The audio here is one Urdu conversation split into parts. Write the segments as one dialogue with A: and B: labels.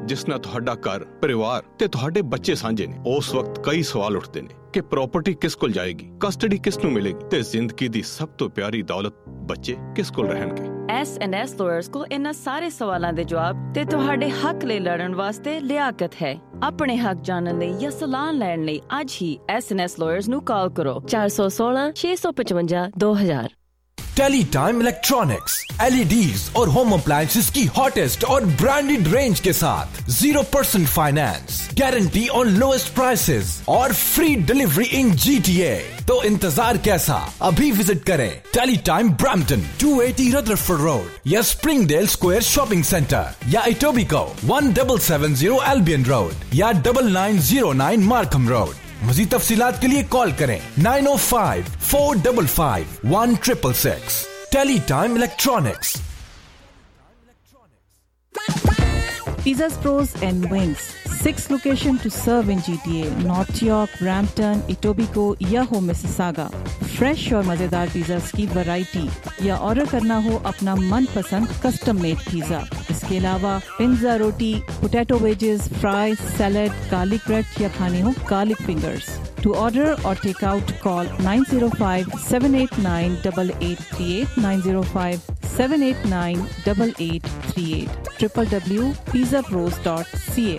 A: ਜਿਸ ਨਾਲ ਤੁਹਾਡਾ ਘਰ, ਪਰਿਵਾਰ ਤੇ ਤੁਹਾਡੇ ਬੱਚੇ ਸਾਂਝੇ ਨੇ, ਉਸ ਵਕਤ ਕਈ ਸਵਾਲ ਉੱਠਦੇ ਨੇ ਕਿ ਪ੍ਰਾਪਰਟੀ ਕਿਸ ਕੋਲ ਜਾਏਗੀ, ਕਸਟਡੀ ਕਿਸ ਨੂੰ ਮਿਲੇਗੀ ਤੇ ਜ਼ਿੰਦਗੀ ਦੀ ਸਭ ਤੋਂ ਪਿਆਰੀ ਦੌਲਤ ਬੱਚੇ ਕਿਸ ਕੋਲ ਰਹਿਣਗੇ।
B: S&S Lawyers ਕੋਲ ਇਹਨਾਂ ਸਾਰੇ ਸਵਾਲਾਂ ਦੇ ਜਵਾਬ ਤੇ ਤੁਹਾਡੇ ਹੱਕ ਲਈ ਲੜਨ ਵਾਸਤੇ ਲਿਆਕਤ ਹੈ। ਆਪਣੇ ਹੱਕ ਜਾਣਨ ਲਈ ਜਾਂ ਸਲਾਹ ਲੈਣ ਲਈ ਅੱਜ ਹੀ S&S Lawyers ਨੂੰ ਕਾਲ ਕਰੋ 416 655 2000।
C: टेलीटाइम इलेक्ट्रॉनिक्स, LEDs और होम अप्लायंसेस की हॉटेस्ट और ब्रांडेड रेंज के साथ 0% finance, guarantee on lowest prices और फ्री डिलीवरी इन GTA। तो इंतजार कैसा, अभी विजिट करें टेलीटाइम ब्रैम्पटन 280 रदरफोर्ड रोड या स्प्रिंगडेल स्क्वायर शॉपिंग सेंटर या इटोबिको 1770 एल्बियन रोड या 9909 मार्कम रोड। मज़ीद तफसीलात के लिए कॉल करें 905-455-1666। Teletime electronics.
D: Pizzas Pros and Wings, 6 locations to serve in GTA, North York, Brampton, Etobicoke या हो Mississauga। फ्रेश और मजेदार पिज़्ज़ास की वैरायटी या ऑर्डर करना हो अपना मनपसंद कस्टम मेड पिज़्ज़ा। इसके अलावा पिज़्ज़ा, रोटी, potato wedges, fries, salad, garlic bread या खाने हो garlic fingers. To order or take out, call 905-789-8838, 905-789-8838, www.pizzapros.ca।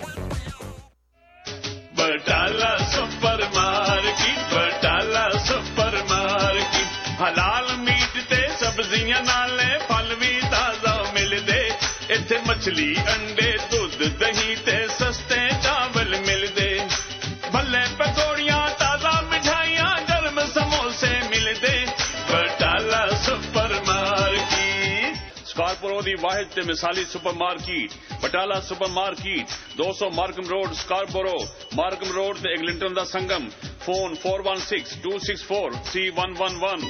E: Batala super market, Batala super market, हलाल मीट ते सब्जियां नाले फल भी ताजा मिलदे। इत्थे मछली, अंडे, दूध, दही ते सस्ते चावल मिलदे। भले पकौड़ियां, ताजा मिठाइयां, गर्म समोसे मिलदे। बटाला सुपर मार्केट स्कारपोरो दी वाहिद ते मिसाली super market. Batala super market 200 Markham road, Scarborough, Markham road ते एग्लिंटन दा संगम। Phone 416-264-3111।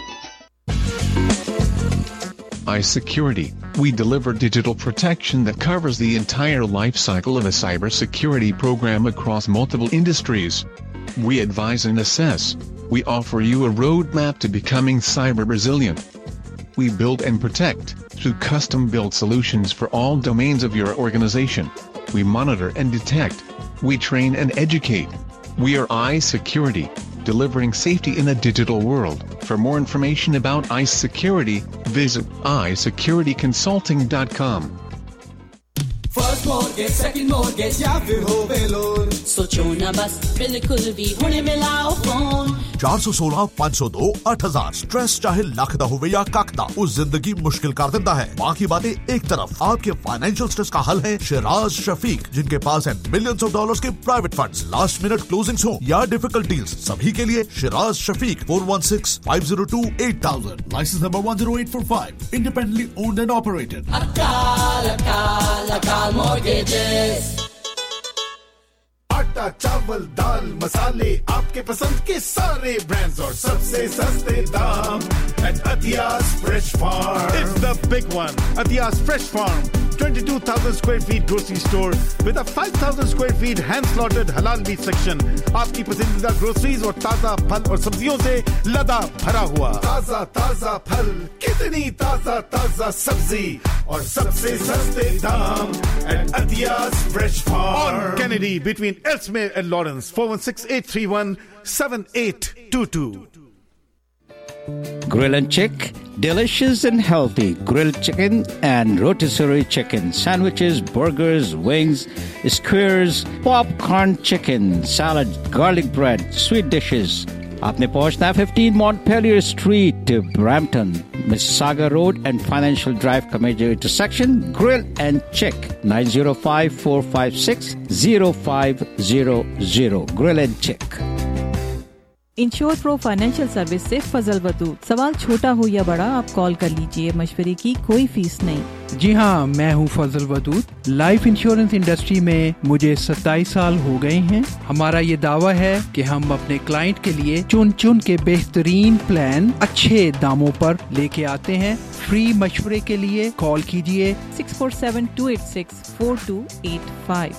F: iSecurity. We deliver digital protection that covers the entire life cycle of a cybersecurity program across multiple industries. We advise and assess. We offer you a roadmap to becoming cyber resilient. We build and protect through custom-built solutions for all domains of your organization. We monitor and detect. We train and educate. We are iSecurity, delivering safety in a digital world. For more information about iSecurity, visit isecurityconsulting.com.
G: First mortgage, second mortgage या फिर हो लोन,
H: सोचो ना बस, बिल्कुल भी हुणे मिलाओ फोन।
I: 416-502-8000। स्ट्रेस चाहे लख दा होवे या कख दा, उस जिंदगी मुश्किल कर देता है। बाकी बातें एक तरफ, आपके फाइनेंशियल स्ट्रेस का हल है शिराज शफीक, जिनके पास है मिलियंस ऑफ डॉलर्स के private funds, last minute closings हो या डिफिकल्ट डील्स, सभी के लिए Shiraz Shafiq 416-502-8000। Licence number 10845, independently owned and operated.
G: Akal mortgages।
J: आटा, चावल, दाल, मसाले, आपके पसंद के सारे ब्रांड्स और सबसे सस्ते दाम at Athias Fresh Farm.
K: It's the big one. Athias Fresh Farm, 22,000 square feet grocery store with a 5,000 square feet hand-slaughtered halal meat section. आपकी पसंदीदा groceries और ताजा फल और सब्जियों से लदा भरा हुआ।
J: ताजा ताजा फल, कितनी ताजा ताजा सब्जी और सबसे सस्ते दाम at Athias Fresh Farm.
K: On Kennedy between Ellesmere and Lawrence, 416-831-7822.
L: Grill and Chick, delicious and healthy grilled chicken and rotisserie chicken, sandwiches, burgers, wings, skewers, popcorn chicken, salad, garlic bread, sweet dishes. आपने पहुंचना 15 Montpelier Street, Brampton, Mississauga Road and Financial Drive का major intersection. Grill and Chick, 905-456-0500. Grill and Chick.
D: Insure pro financial service से फजल वदूद। सवाल छोटा हो या बड़ा, आप कॉल कर लीजिए, मशवरे की कोई फीस नहीं।
M: जी हाँ, मैं हूँ Fazal Wadood. Life insurance industry में मुझे 27 साल हो गए हैं। हमारा ये दावा है कि हम अपने क्लाइंट के लिए चुन चुन के बेहतरीन प्लान अच्छे दामों पर लेके आते हैं। फ्री मशवरे के लिए कॉल कीजिए
D: 647-286-4285,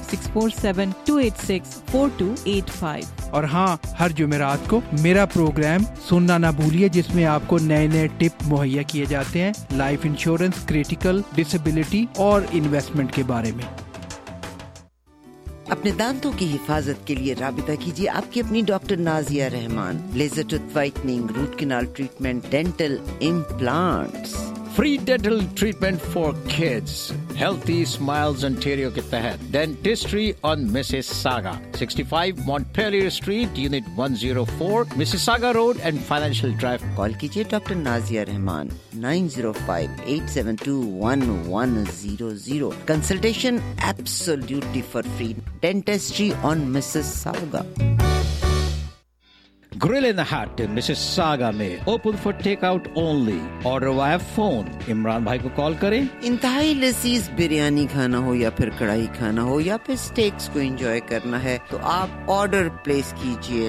D: 647-286-4285।
M: और हाँ, हर जुमेरात को मेरा प्रोग्राम सुनना ना भूलिए, जिसमें आपको नए नए टिप मुहैया किए जाते हैं लाइफ इंश्योरेंस, क्रिटिकल, डिसेबिलिटी और इन्वेस्टमेंट के बारे में।
N: اپنے دانتوں کی حفاظت کے لیے رابطہ کیجیے آپ کی اپنی doctor Nazia Rehman. Laser tooth whitening, root canal treatment, dental implants.
L: Free dental treatment for kids. Healthy Smiles Ontario کے تحت Dentistry on Mississauga, 65 Montpelier Street, Unit 104, Mississauga Road and Financial Drive.
N: Call کیجیے doctor Nazia Rehman 905-872-1100. Consultation absolutely for free. Dentistry on Mississauga.
L: Grill in the Hut Mississauga میں open for take out only. Order via phone. Imran بھائی کو کال کریں.
N: انتہائی لذیذ بریانی کھانا ہو یا پھر کڑھائی کھانا ہو یا پھر اسٹیکس کو انجوائے کرنا ہے تو آپ آرڈر پلیس کیجئے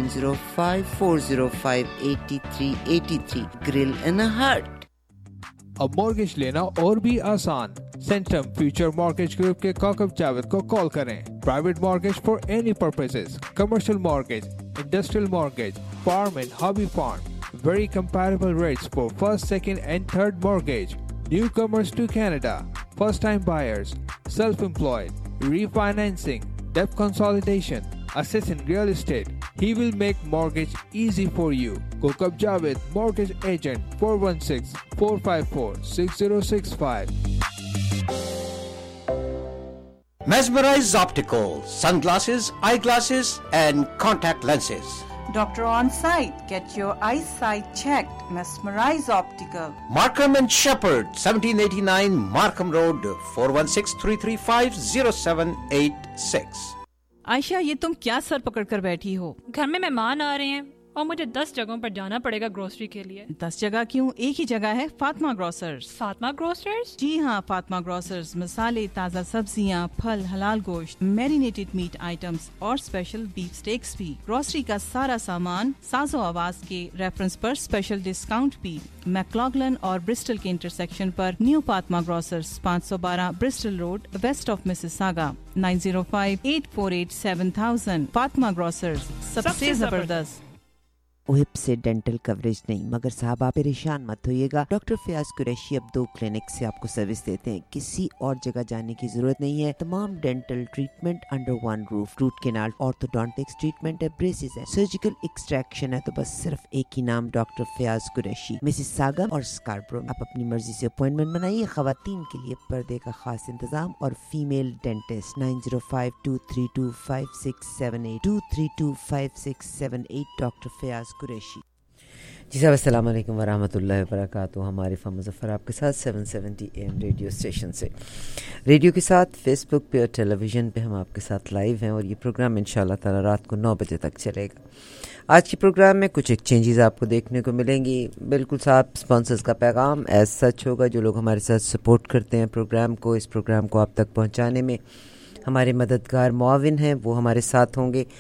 N: 905-405-8383. Grill in the Hut.
M: اب مورگیج لینا اور بھی آسان. سینٹم فیوچر مارگیج گروپ کے کوکب جاوید کو کال کریں. Private mortgage for any purposes, commercial mortgage, industrial mortgage, farm and hobby farm. Very comparable rates for first, second and third mortgage. Newcomers to Canada, first time buyers, self-employed, refinancing, debt consolidation, assets in real estate. He will make mortgage easy for you. Kokab Javed, mortgage agent, 416-454-6065.
O: Mesmerize Optical, sunglasses, eyeglasses and contact lenses.
P: Doctor on site. Get your eyesight checked. Mesmerize Optical.
O: Markham and Shepherd, 1789 Markham Road, 416-335-0786.
D: Ayesha یہ تم کیا سر پکڑ کر بیٹھی ہو؟
Q: گھر میں مہمان آ رہے ہیں اور مجھے 10 جگہوں پر جانا پڑے گا گروسری کے لیے.
D: 10 جگہ کیوں؟ ایک ہی جگہ ہے, فاطمہ گروسرز.
Q: فاطمہ گروسرز؟
D: جی ہاں, فاطمہ گروسرز مسالے, تازہ سبزیاں, پھل, حلال گوشت, میرینیٹڈ میٹ آئٹمس اور اسپیشل بیف سٹیکس بھی. گروسری کا سارا سامان ساز و آواز کے ریفرنس پر اسپیشل ڈسکاؤنٹ بھی. میکلاگلن اور برسٹل کے انٹرسیکشن پر new Fatima grocers, 512 Bristol road, west of Mississauga. 905-848-7000. Fatima grocers, سب سے زبردست.
N: اوہب سے ڈینٹل کوریج نہیں, مگر صاحب آپ پریشان مت ہوئیے گا. ڈاکٹر فیاض قریشی اب 2 کلینک سے آپ کو سروس دیتے ہیں. کسی اور جگہ جانے کی ضرورت نہیں ہے. تمام dental treatment under one roof. Root canal, orthodontics treatment ہے, بریسز ہے, سرجیکل ایکسٹریکشن ہے, تو بس صرف ایک ہی نام, ڈاکٹر فیاض قریشی. مسیساگا اور اسکاربرو. آپ اپنی مرضی سے اپوائنٹمنٹ بنائیے. خواتین کے لیے پردے کا خاص انتظام اور female dentist. 905-232-5678 232-5678. Doctor Fayyaz Qureshi. جی صاحب السلام علیکم ورحمۃ اللہ وبرکاتہ. ہمارے فہم مظفر آپ کے ساتھ 770 AM ریڈیو اسٹیشن سے, ریڈیو کے ساتھ فیس بک پہ اور ٹیلی ویژن پہ ہم آپ کے ساتھ لائیو ہیں, اور یہ پروگرام انشاءاللہ تعالی رات کو 9 بجے تک چلے گا. آج کے پروگرام میں کچھ ایکسچینجز آپ کو دیکھنے کو ملیں گی. بالکل صاحب اسپانسرز کا پیغام ایز سچ ہوگا. جو لوگ ہمارے ساتھ سپورٹ کرتے ہیں پروگرام کو, اس پروگرام کو آپ تک پہنچانے میں ہمارے مددگار معاون ہیں, وہ ہمارے ساتھ ہوں گے.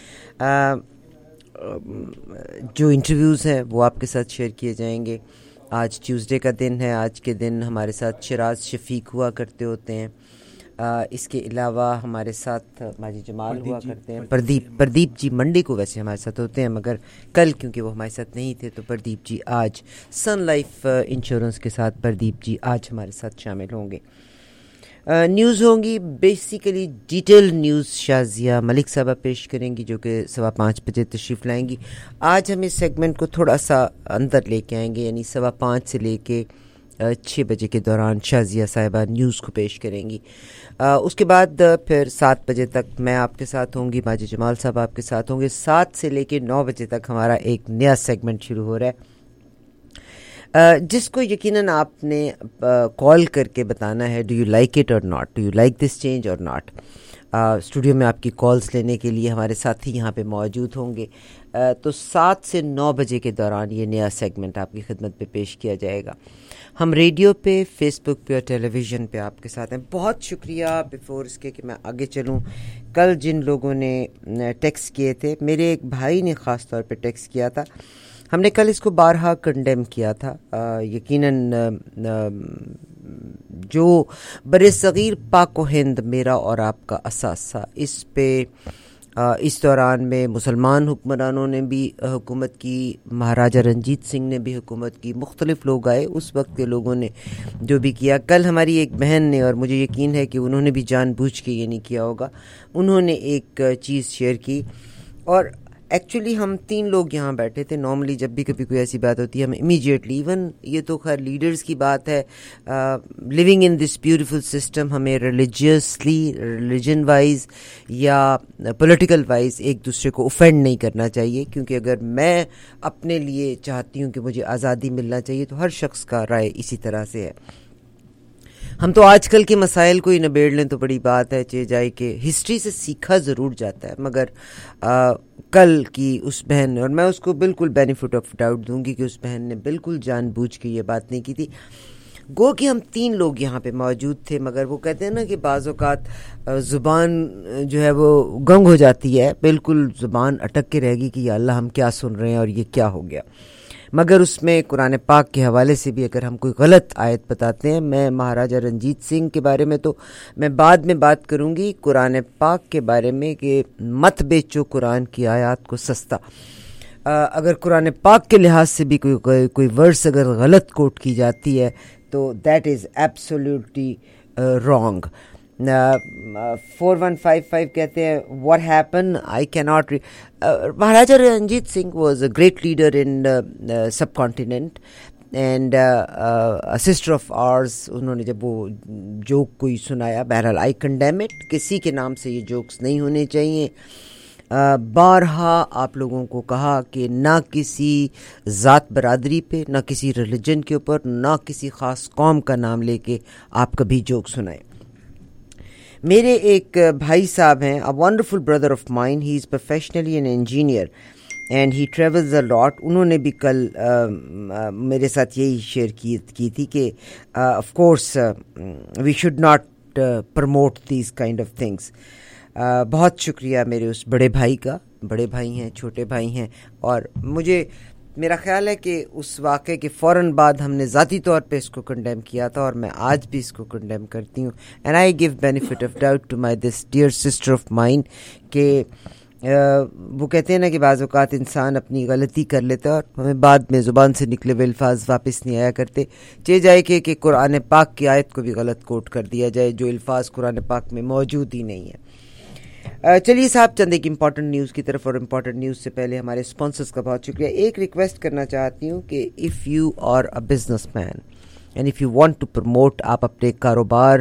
N: جو انٹرویوز ہیں وہ آپ کے ساتھ شیئر کیے جائیں گے. آج ٹیوزڈے کا دن ہے. آج کے دن ہمارے ساتھ شراز شفیق ہوا کرتے ہوتے ہیں. اس کے علاوہ ہمارے ساتھ ماجی جمال ہوا کرتے ہیں. پردیپ جی منڈے کو ویسے ہمارے ساتھ ہوتے ہیں, مگر کل کیونکہ وہ ہمارے ساتھ نہیں تھے تو پردیپ جی آج سن لائف انشورنس کے ساتھ پردیپ جی آج ہمارے ساتھ شامل ہوں گے. نیوز ہوں گی, basically detail news Shazia Malik صاحبہ پیش کریں گی, جو کہ 5:15 بجے تشریف لائیں گی. آج ہم اس سیگمنٹ کو تھوڑا سا اندر لے کے آئیں گے, یعنی 5:15 سے لے کے 6 بجے کے دوران شازیہ صاحبہ نیوز کو پیش کریں گی. اس کے بعد پھر 7 بجے تک میں آپ کے ساتھ ہوں گی, باجی جمال صاحب آپ کے ساتھ ہوں گے. 7 سے لے کے 9 بجے تک ہمارا ایک نیا سیگمنٹ شروع ہو رہا ہے, جس کو یقیناً آپ نے کال کر کے بتانا ہے do you like it or not, do you like this change or not. Studio میں آپ کی کالز لینے کے لیے ہمارے ساتھی یہاں پہ موجود ہوں گے. تو 7 سے 9 بجے کے دوران یہ نیا سیگمنٹ آپ کی خدمت پہ پیش کیا جائے گا. ہم ریڈیو پہ, فیس بک پہ اور ٹیلی ویژن پہ آپ کے ساتھ ہیں. بہت شکریہ بیفور اس کے کہ میں آگے چلوں. کل جن لوگوں نے ٹیکسٹ کیے تھے, میرے ایک بھائی نے خاص طور پہ ٹیکسٹ کیا تھا, ہم نے کل اس کو بارہا کنڈیم کیا تھا. یقیناً جو برصغیر پاک و ہند میرا اور آپ کا اثاثہ, اس پہ اس دوران میں مسلمان حکمرانوں نے بھی حکومت کی، مہاراجہ رنجیت سنگھ نے بھی حکومت کی، مختلف لوگ آئے، اس وقت کے لوگوں نے جو بھی کیا. کل ہماری ایک بہن نے، اور مجھے یقین ہے کہ انہوں نے بھی جان بوجھ کے یہ نہیں کیا ہوگا، انہوں نے ایک چیز شیئر کی. اور ایکچولی ہم 3 لوگ یہاں بیٹھے تھے. نارملی جب بھی کبھی کوئی ایسی بات ہوتی ہے ہم امیجیٹلی، ایون یہ تو خیر لیڈرز کی بات ہے، living in this beautiful system, ہمیں ریلیجیسلی، ریلیجن وائز یا پولیٹیکل وائز ایک دوسرے کو اوفینڈ نہیں کرنا چاہیے، کیونکہ اگر میں اپنے لیے چاہتی ہوں کہ مجھے آزادی ملنا چاہیے تو ہر شخص کا رائے اسی طرح سے ہے. ہم تو آج کل کے مسائل کو ہی نبیڑ لیں تو بڑی بات ہے، چاہے جائے کہ ہسٹری سے سیکھا ضرور جاتا ہے، مگر کل کی اس بہن نے، اور میں اس کو بالکل بینیفٹ آف ڈاؤٹ دوں گی کہ اس بہن نے بالکل جان بوجھ کے یہ بات نہیں کی تھی. گو کہ ہم 3 لوگ یہاں پہ موجود تھے، مگر وہ کہتے ہیں نا کہ بعض اوقات زبان جو ہے وہ گنگ ہو جاتی ہے، بالکل زبان اٹک کے رہے گی کہ یا اللہ ہم کیا سن رہے ہیں اور یہ کیا ہو گیا. مگر اس میں قرآن پاک کے حوالے سے بھی اگر ہم کوئی غلط آیت بتاتے ہیں، میں مہاراجہ رنجیت سنگھ کے بارے میں تو میں بعد میں بات کروں گی، قرآن پاک کے بارے میں کہ مت بیچو قرآن کی آیات کو سستا. اگر قرآن پاک کے لحاظ سے بھی کوئی ورڈس اگر غلط کوٹ کی جاتی ہے تو دیٹ از ایبسولیوٹلی رانگ. 4155 کہتے ہیں what happened I cannot Maharaja Ranjit Singh was a great leader in subcontinent and a sister of ours. انہوں نے جب وہ جوک کوئی سنایا، بہرحال I condemn it، کسی کے نام سے یہ جوکس نہیں ہونے چاہیے. بارہا آپ لوگوں کو کہا کہ نہ کسی ذات برادری پہ، نہ کسی ریلیجن کے اوپر، نہ کسی خاص قوم کا نام لے کے آپ کبھی جوک سنائیں. میرے ایک بھائی صاحب ہیں، a wonderful brother of mine, he is professionally an engineer and he travels a lot. انہوں نے بھی کل میرے ساتھ یہی شیئر کی تھی کہ of course we should not promote these kind of things. بہت شکریہ میرے اس بڑے بھائی کا. بڑے بھائی ہیں، چھوٹے بھائی ہیں، اور میرا خیال ہے کہ اس واقعے کے فوراً بعد ہم نے ذاتی طور پہ اس کو کنڈیم کیا تھا، اور میں آج بھی اس کو کنڈیم کرتی ہوں. And I give benefit of doubt to my this dear sister of mine کہ وہ کہتے ہیں نا کہ بعض اوقات انسان اپنی غلطی کر لیتا ہے اور ہمیں بعد میں زبان سے نکلے ہوئے الفاظ واپس نہیں آیا کرتے. چاہے جائے کہ قرآن پاک کی آیت کو بھی غلط کوٹ کر دیا جائے جو الفاظ قرآن پاک میں موجود ہی نہیں ہے. چلیے صاحب چند ایک امپورٹنٹ نیوز کی طرف، اور امپورٹنٹ نیوز سے پہلے ہمارے اسپانسرز کا بہت شکریہ. ایک ریکویسٹ کرنا چاہتی ہوں کہ if you are a businessman and if you want to promote, آپ اپنے کاروبار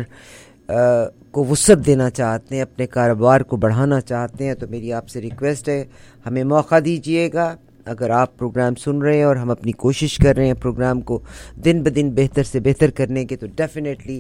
N: کو وسعت دینا چاہتے ہیں، اپنے کاروبار کو بڑھانا چاہتے ہیں، تو میری آپ سے ریکویسٹ ہے ہمیں موقع دیجیے گا. اگر آپ پروگرام سن رہے ہیں اور ہم اپنی کوشش کر رہے ہیں پروگرام کو دن بدن بہتر سے بہتر کرنے کے، تو ڈیفینیٹلی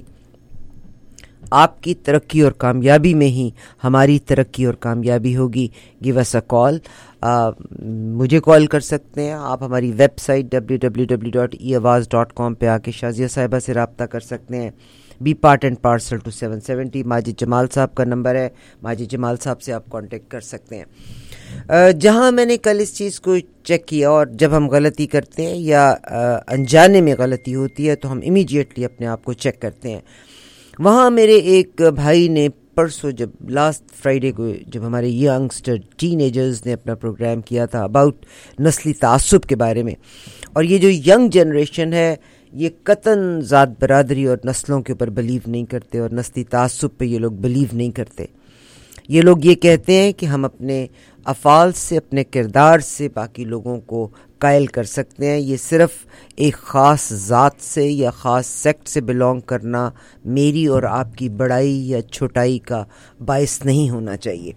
N: آپ کی ترقی اور کامیابی میں ہی ہماری ترقی اور کامیابی ہوگی. گیو اس اے کال، مجھے کال کر سکتے ہیں آپ. ہماری ویب سائٹ www.eawaz.com پہ آ کے شازیہ صاحبہ سے رابطہ کر سکتے ہیں. Be part and parcel to 770. Majid Jamal صاحب کا نمبر ہے، ماجد جمال صاحب سے آپ کانٹیکٹ کر سکتے ہیں. جہاں میں نے کل اس چیز کو چیک کیا، اور جب ہم غلطی کرتے ہیں یا انجانے میں غلطی ہوتی ہے تو ہم امیڈیٹلی اپنے آپ کو چیک کرتے ہیں. وہاں میرے ایک بھائی نے پرسوں، جب لاسٹ فرائیڈے کو جب ہمارے ینگسٹر ٹین ایجرز نے اپنا پروگرام کیا تھا اباؤٹ نسلی تعصب کے بارے میں، اور یہ جو ینگ جنریشن ہے یہ قطعاً ذات برادری اور نسلوں کے اوپر بلیو نہیں کرتے، اور نسلی تعصب پہ یہ لوگ بلیو نہیں کرتے. یہ لوگ یہ کہتے ہیں کہ ہم اپنے افعال سے، اپنے کردار سے باقی لوگوں کو قائل کر سکتے ہیں. یہ صرف ایک خاص ذات سے یا خاص سیکٹ سے بلونگ کرنا میری اور آپ کی بڑائی یا چھوٹائی کا باعث نہیں ہونا چاہیے.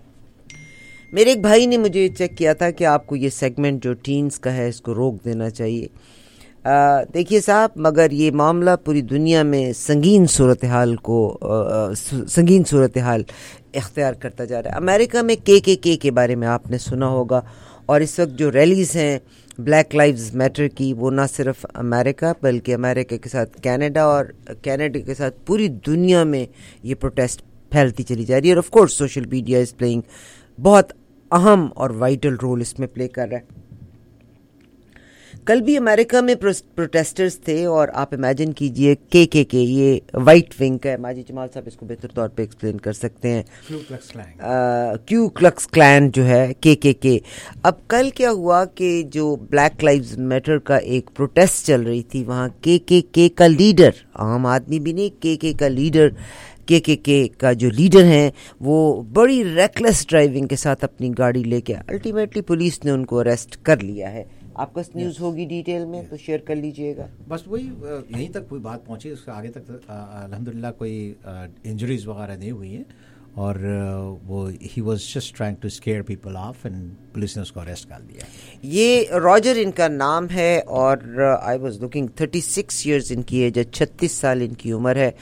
N: میرے ایک بھائی نے مجھے چیک کیا تھا کہ آپ کو یہ سیگمنٹ جو ٹینز کا ہے اس کو روک دینا چاہیے. دیکھیے صاحب، مگر یہ معاملہ پوری دنیا میں سنگین صورتحال اختیار کرتا جا رہا ہے. امریکہ میں کے کے بارے میں آپ نے سنا ہوگا، اور اس وقت جو ریلیز ہیں بلیک لائیوز میٹر کی، وہ نہ صرف امریکہ بلکہ امریکہ کے ساتھ کینیڈا، اور کینیڈا کے ساتھ پوری دنیا میں یہ پروٹیسٹ پھیلتی چلی جا رہی ہے. اور of course social media is playing بہت اہم اور وائٹل رول اس میں پلے کر رہا ہے. کل بھی امریکہ میں پروٹیسٹرز تھے اور آپ امیجن کیجئے کے یہ وائٹ ونگ ہے, ماجد جمال صاحب اس کو بہتر طور پہ ایکسپلین کر سکتے ہیں, کیو کلکس کلین جو ہے کے. اب کل کیا ہوا کہ جو بلیک لائیوز میٹر کا ایک پروٹیسٹ چل رہی تھی, وہاں کے کا لیڈر, عام آدمی بھی نہیں, کے کا لیڈر, کے کا جو لیڈر ہیں وہ بڑی ریکلیس ڈرائیونگ کے ساتھ اپنی گاڑی لے کے, الٹیمیٹلی پولیس نے ان کو اریسٹ کر لیا ہے. آپ کا نیوز ہوگی ڈیٹیل میں تو شیئر کر لیجئے گا.
R: بس وہی یہیں تک کوئی بات پہنچی, اس کے آگے تک الحمدللہ کوئی انجریز وغیرہ نہیں ہوئی ہیں, اور وہ ہی was just trying to scare people off and police نے اس کو اریسٹ کر دیا.
N: یہ راجر ان کا نام ہے اور آئی واز لوکنگ 36 ایئرز ان کی ایج ہے, 36 سال ان کی عمر ہے.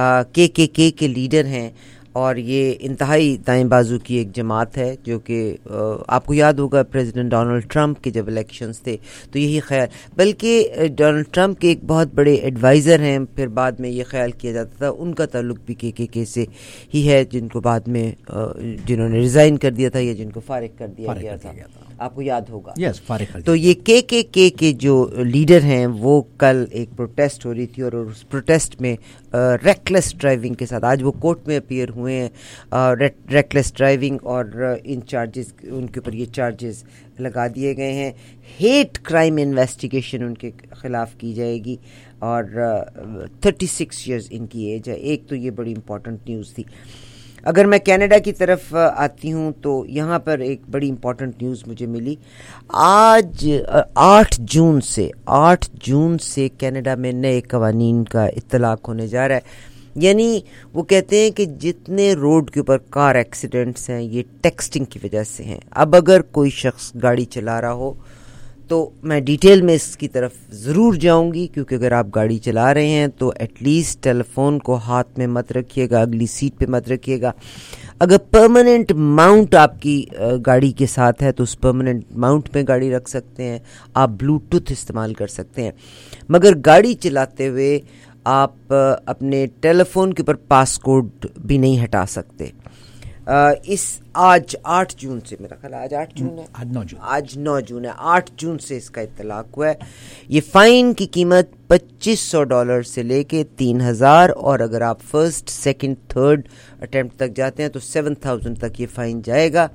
N: کے لیڈر ہیں اور یہ انتہائی دائیں بازو کی ایک جماعت ہے جو کہ آپ کو یاد ہوگا پریزیڈنٹ ڈونلڈ ٹرمپ کے جب الیکشنز تھے تو یہی خیال, بلکہ ڈونلڈ ٹرمپ کے ایک بہت بڑے ایڈوائزر ہیں, پھر بعد میں یہ خیال کیا جاتا تھا ان کا تعلق بھی کے سے ہی ہے, جن کو بعد میں جنہوں نے ریزائن کر دیا تھا یا جن کو فارغ کر دیا گیا تھا, آپ کو یاد ہوگا. تو یہ کے جو لیڈر ہیں وہ کل ایک پروٹیسٹ ہو رہی تھی اور اس پروٹیسٹ میں ریکلیس ڈرائیونگ کے ساتھ, آج وہ کورٹ میں اپیئر ہوئے ہیں, ریکلیس ڈرائیونگ اور ان چارجز, ان کے اوپر یہ چارجز لگا دیے گئے ہیں. ہیٹ کرائم انویسٹیگیشن ان کے خلاف کی جائے گی اور 36 ایئرز ان کی ایج ہے. ایک تو یہ بڑی امپورٹنٹ نیوز تھی. اگر میں کینیڈا کی طرف آتی ہوں تو یہاں پر ایک بڑی امپورٹنٹ نیوز مجھے ملی. آج 8 جون سے کینیڈا میں نئے قوانین کا اطلاق ہونے جا رہا ہے. یعنی وہ کہتے ہیں کہ جتنے روڈ کے اوپر کار ایکسیڈنٹس ہیں یہ ٹیکسٹنگ کی وجہ سے ہیں. اب اگر کوئی شخص گاڑی چلا رہا ہو تو میں ڈیٹیل میں اس کی طرف ضرور جاؤں گی, کیونکہ اگر آپ گاڑی چلا رہے ہیں تو ایٹ لیسٹ ٹیلی فون کو ہاتھ میں مت رکھیے گا, اگلی سیٹ پہ مت رکھیے گا. اگر پرماننٹ ماؤنٹ آپ کی گاڑی کے ساتھ ہے تو اس پرماننٹ ماؤنٹ پہ گاڑی رکھ سکتے ہیں, آپ بلوٹوتھ استعمال کر سکتے ہیں, مگر گاڑی چلاتے ہوئے آپ اپنے ٹیلی فون کے اوپر پاس کوڈ بھی نہیں ہٹا سکتے. اس آج 8 جون سے, میرا خیال آج 8 جون ہے, آج 9 جون ہے, 8 جون سے اس کا اطلاق ہوا ہے. یہ فائن کی قیمت $2500 سے لے کے 3000, اور اگر آپ فرسٹ, سیکنڈ, تھرڈ اٹیمپٹ تک جاتے ہیں تو 7000 تک یہ فائن جائے گا.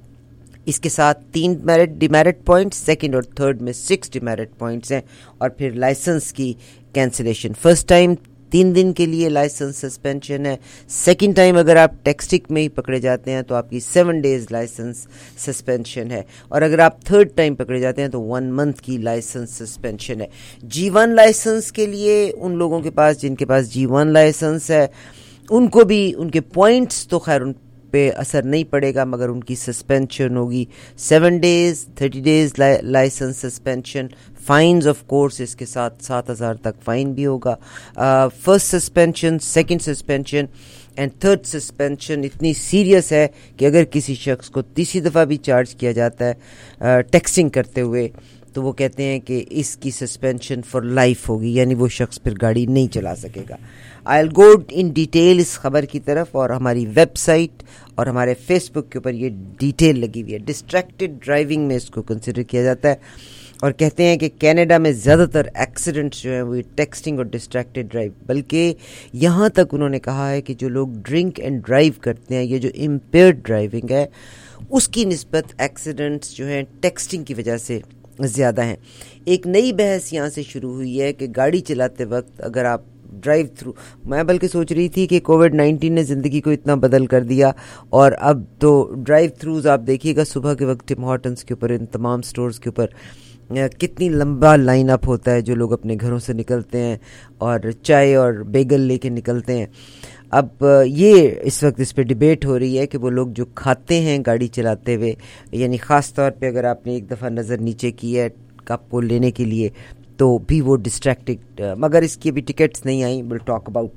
N: اس کے ساتھ 3 ڈیمیرٹ پوائنٹس, سیکنڈ اور تھرڈ میں 6 ڈیمیرٹ پوائنٹس ہیں, اور پھر لائسنس کی کینسلیشن. فرسٹ ٹائم 3 دن کے لیے لائسنس سسپینشن ہے. سیکنڈ ٹائم اگر آپ ٹیکسٹنگ میں ہی پکڑے جاتے ہیں تو آپ کی 7 days لائسنس سسپینشن ہے, اور اگر آپ تھرڈ ٹائم پکڑے جاتے ہیں تو 1 month کی لائسنس سسپینشن ہے. G1 لائسنس کے لیے ان لوگوں کے پاس جن کے پاس G1 لائسنس ہے ان کو بھی ان کے پوائنٹس تو خیر ان پہ اثر نہیں پڑے گا, مگر ان کی سسپینشن ہوگی 7 days, 30 days licence suspension. Fines of course اس کے ساتھ 7000 تک فائن بھی ہوگا. First suspension, second suspension and third suspension اتنی سیریس ہے کہ اگر کسی شخص کو تیسری دفعہ بھی چارج کیا جاتا ہے ٹیکسنگ کرتے ہوئے تو وہ کہتے ہیں کہ اس کی سسپینشن فار لائف ہوگی, یعنی وہ شخص پھر گاڑی نہیں چلا سکے گا. I'll go in detail اس خبر کی طرف, اور ہماری ویب سائٹ اور ہمارے فیس بک کے اوپر یہ ڈیٹیل لگی ہوئی ہے. ڈسٹریکٹڈ ڈرائیونگ میں اس کو کنسیڈر کیا جاتا ہے, اور کہتے ہیں کہ کینیڈا میں زیادہ تر ایکسیڈنٹس جو ہیں وہ ٹیکسٹنگ اور ڈسٹریکٹڈ ڈرائیو, بلکہ یہاں تک انہوں نے کہا ہے کہ جو لوگ ڈرنک اینڈ ڈرائیو کرتے ہیں, یہ جو امپیئرڈ ڈرائیونگ ہے اس کی نسبت ایکسیڈنٹس جو ہیں ٹیکسٹنگ کی وجہ سے زیادہ ہیں. ایک نئی بحث یہاں سے شروع ہوئی ہے کہ گاڑی چلاتے وقت اگر آپ ڈرائیو تھرو, میں بلکہ سوچ رہی تھی کہ کووڈ-19 نے زندگی کو اتنا بدل کر دیا, اور اب تو ڈرائیو تھروز آپ دیکھیے گا صبح کے وقت ٹم ہارٹنس کے اوپر, ان تمام سٹورز کے اوپر کتنی لمبا لائن اپ ہوتا ہے, جو لوگ اپنے گھروں سے نکلتے ہیں اور چائے اور بیگل لے کے نکلتے ہیں. اب یہ اس وقت اس پہ ڈیبیٹ ہو رہی ہے کہ وہ لوگ جو کھاتے ہیں گاڑی چلاتے ہوئے, یعنی خاص طور پہ اگر آپ نے ایک دفعہ نظر نیچے کی ہے کپ کو لینے کے لیے تو بھی وہ ڈسٹریکٹڈ, مگر اس کی ابھی ٹکٹس نہیں آئیں. ول ٹاک اباؤٹ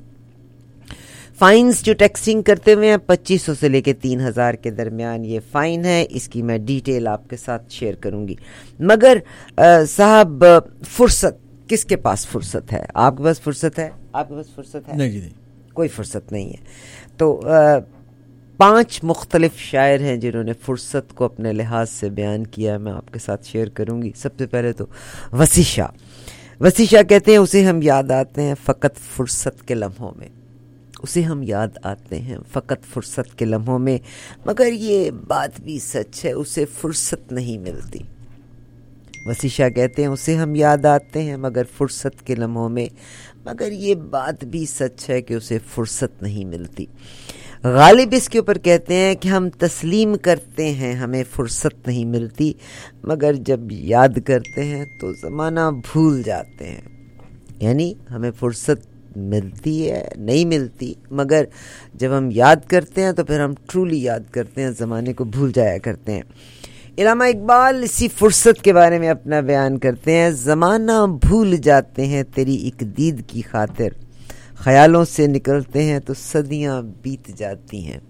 N: فائنز جو ٹیکسنگ کرتے ہوئے ہیں 2500 سے لے کے 3000 کے درمیان یہ فائن ہے. اس کی میں ڈیٹیل آپ کے ساتھ شیئر کروں گی. مگر صاحب فرصت, کس کے پاس فرصت ہے؟ آپ کے پاس فرصت ہے؟ آپ کے پاس فرصت ہے؟
R: نہیں جی, نہیں,
N: کوئی فرصت نہیں ہے. تو 5 مختلف شاعر ہیں جنہوں نے فرصت کو اپنے لحاظ سے بیان کیا ہے، میں آپ کے ساتھ شیئر کروں گی. سب سے پہلے تو وسیع شاہ کہتے ہیں اسے ہم یاد آتے ہیں فقط فرصت کے لمحوں میں، اسے ہم یاد آتے ہیں فقط فرصت کے لمحوں میں، مگر یہ بات بھی سچ ہے اسے فرصت نہیں ملتی. وسیع شاہ کہتے ہیں اسے ہم یاد آتے ہیں مگر فرصت کے لمحوں میں، مگر یہ بات بھی سچ ہے کہ اسے فرصت نہیں ملتی. غالب اس کے اوپر کہتے ہیں کہ ہم تسلیم کرتے ہیں ہمیں فرصت نہیں ملتی، مگر جب یاد کرتے ہیں تو زمانہ بھول جاتے ہیں. یعنی ہمیں فرصت ملتی ہے نہیں ملتی، مگر جب ہم یاد کرتے ہیں تو پھر ہم ٹرولی یاد کرتے ہیں، زمانے کو بھول جایا کرتے ہیں. علامہ اقبال اسی فرصت کے بارے میں اپنا بیان کرتے ہیں. زمانہ بھول جاتے ہیں تیری ایک دید کی خاطر، خیالوں سے نکلتے ہیں تو صدیاں بیت جاتی ہیں.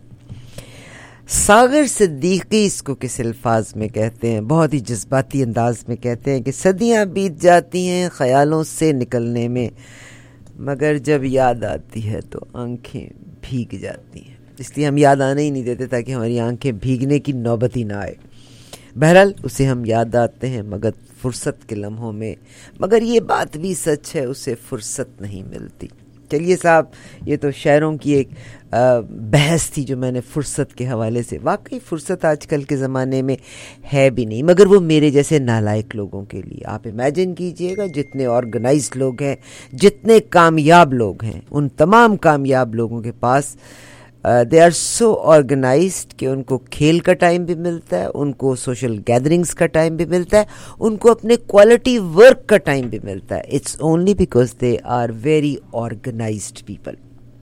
N: ساغر صدیقی اس کو کس الفاظ میں کہتے ہیں، بہت ہی جذباتی انداز میں کہتے ہیں کہ صدیاں بیت جاتی ہیں خیالوں سے نکلنے میں، مگر جب یاد آتی ہے تو آنکھیں بھیگ جاتی ہیں. اس لیے ہم یاد آنے ہی نہیں دیتے تاکہ ہماری آنکھیں بھیگنے کی نوبت ہی نہ آئے. بہرحال اسے ہم یاد آتے ہیں مگر فرصت کے لمحوں میں، مگر یہ بات بھی سچ ہے اسے فرصت نہیں ملتی. چلیے صاحب، یہ تو شاعروں کی ایک بحث تھی جو میں نے فرصت کے حوالے سے. واقعی فرصت آج کل کے زمانے میں ہے بھی نہیں، مگر وہ میرے جیسے نالائق لوگوں کے لیے. آپ امیجن کیجئے گا جتنے آرگنائزڈ لوگ ہیں، جتنے کامیاب لوگ ہیں، ان تمام کامیاب لوگوں کے پاس دے آر سو آرگنائزڈ کہ ان کو کھیل کا ٹائم بھی ملتا ہے، ان کو سوشل گیدرنگز کا ٹائم بھی ملتا ہے، ان کو اپنے کوالٹی ورک کا ٹائم بھی ملتا ہے. It's only because they are very organised people.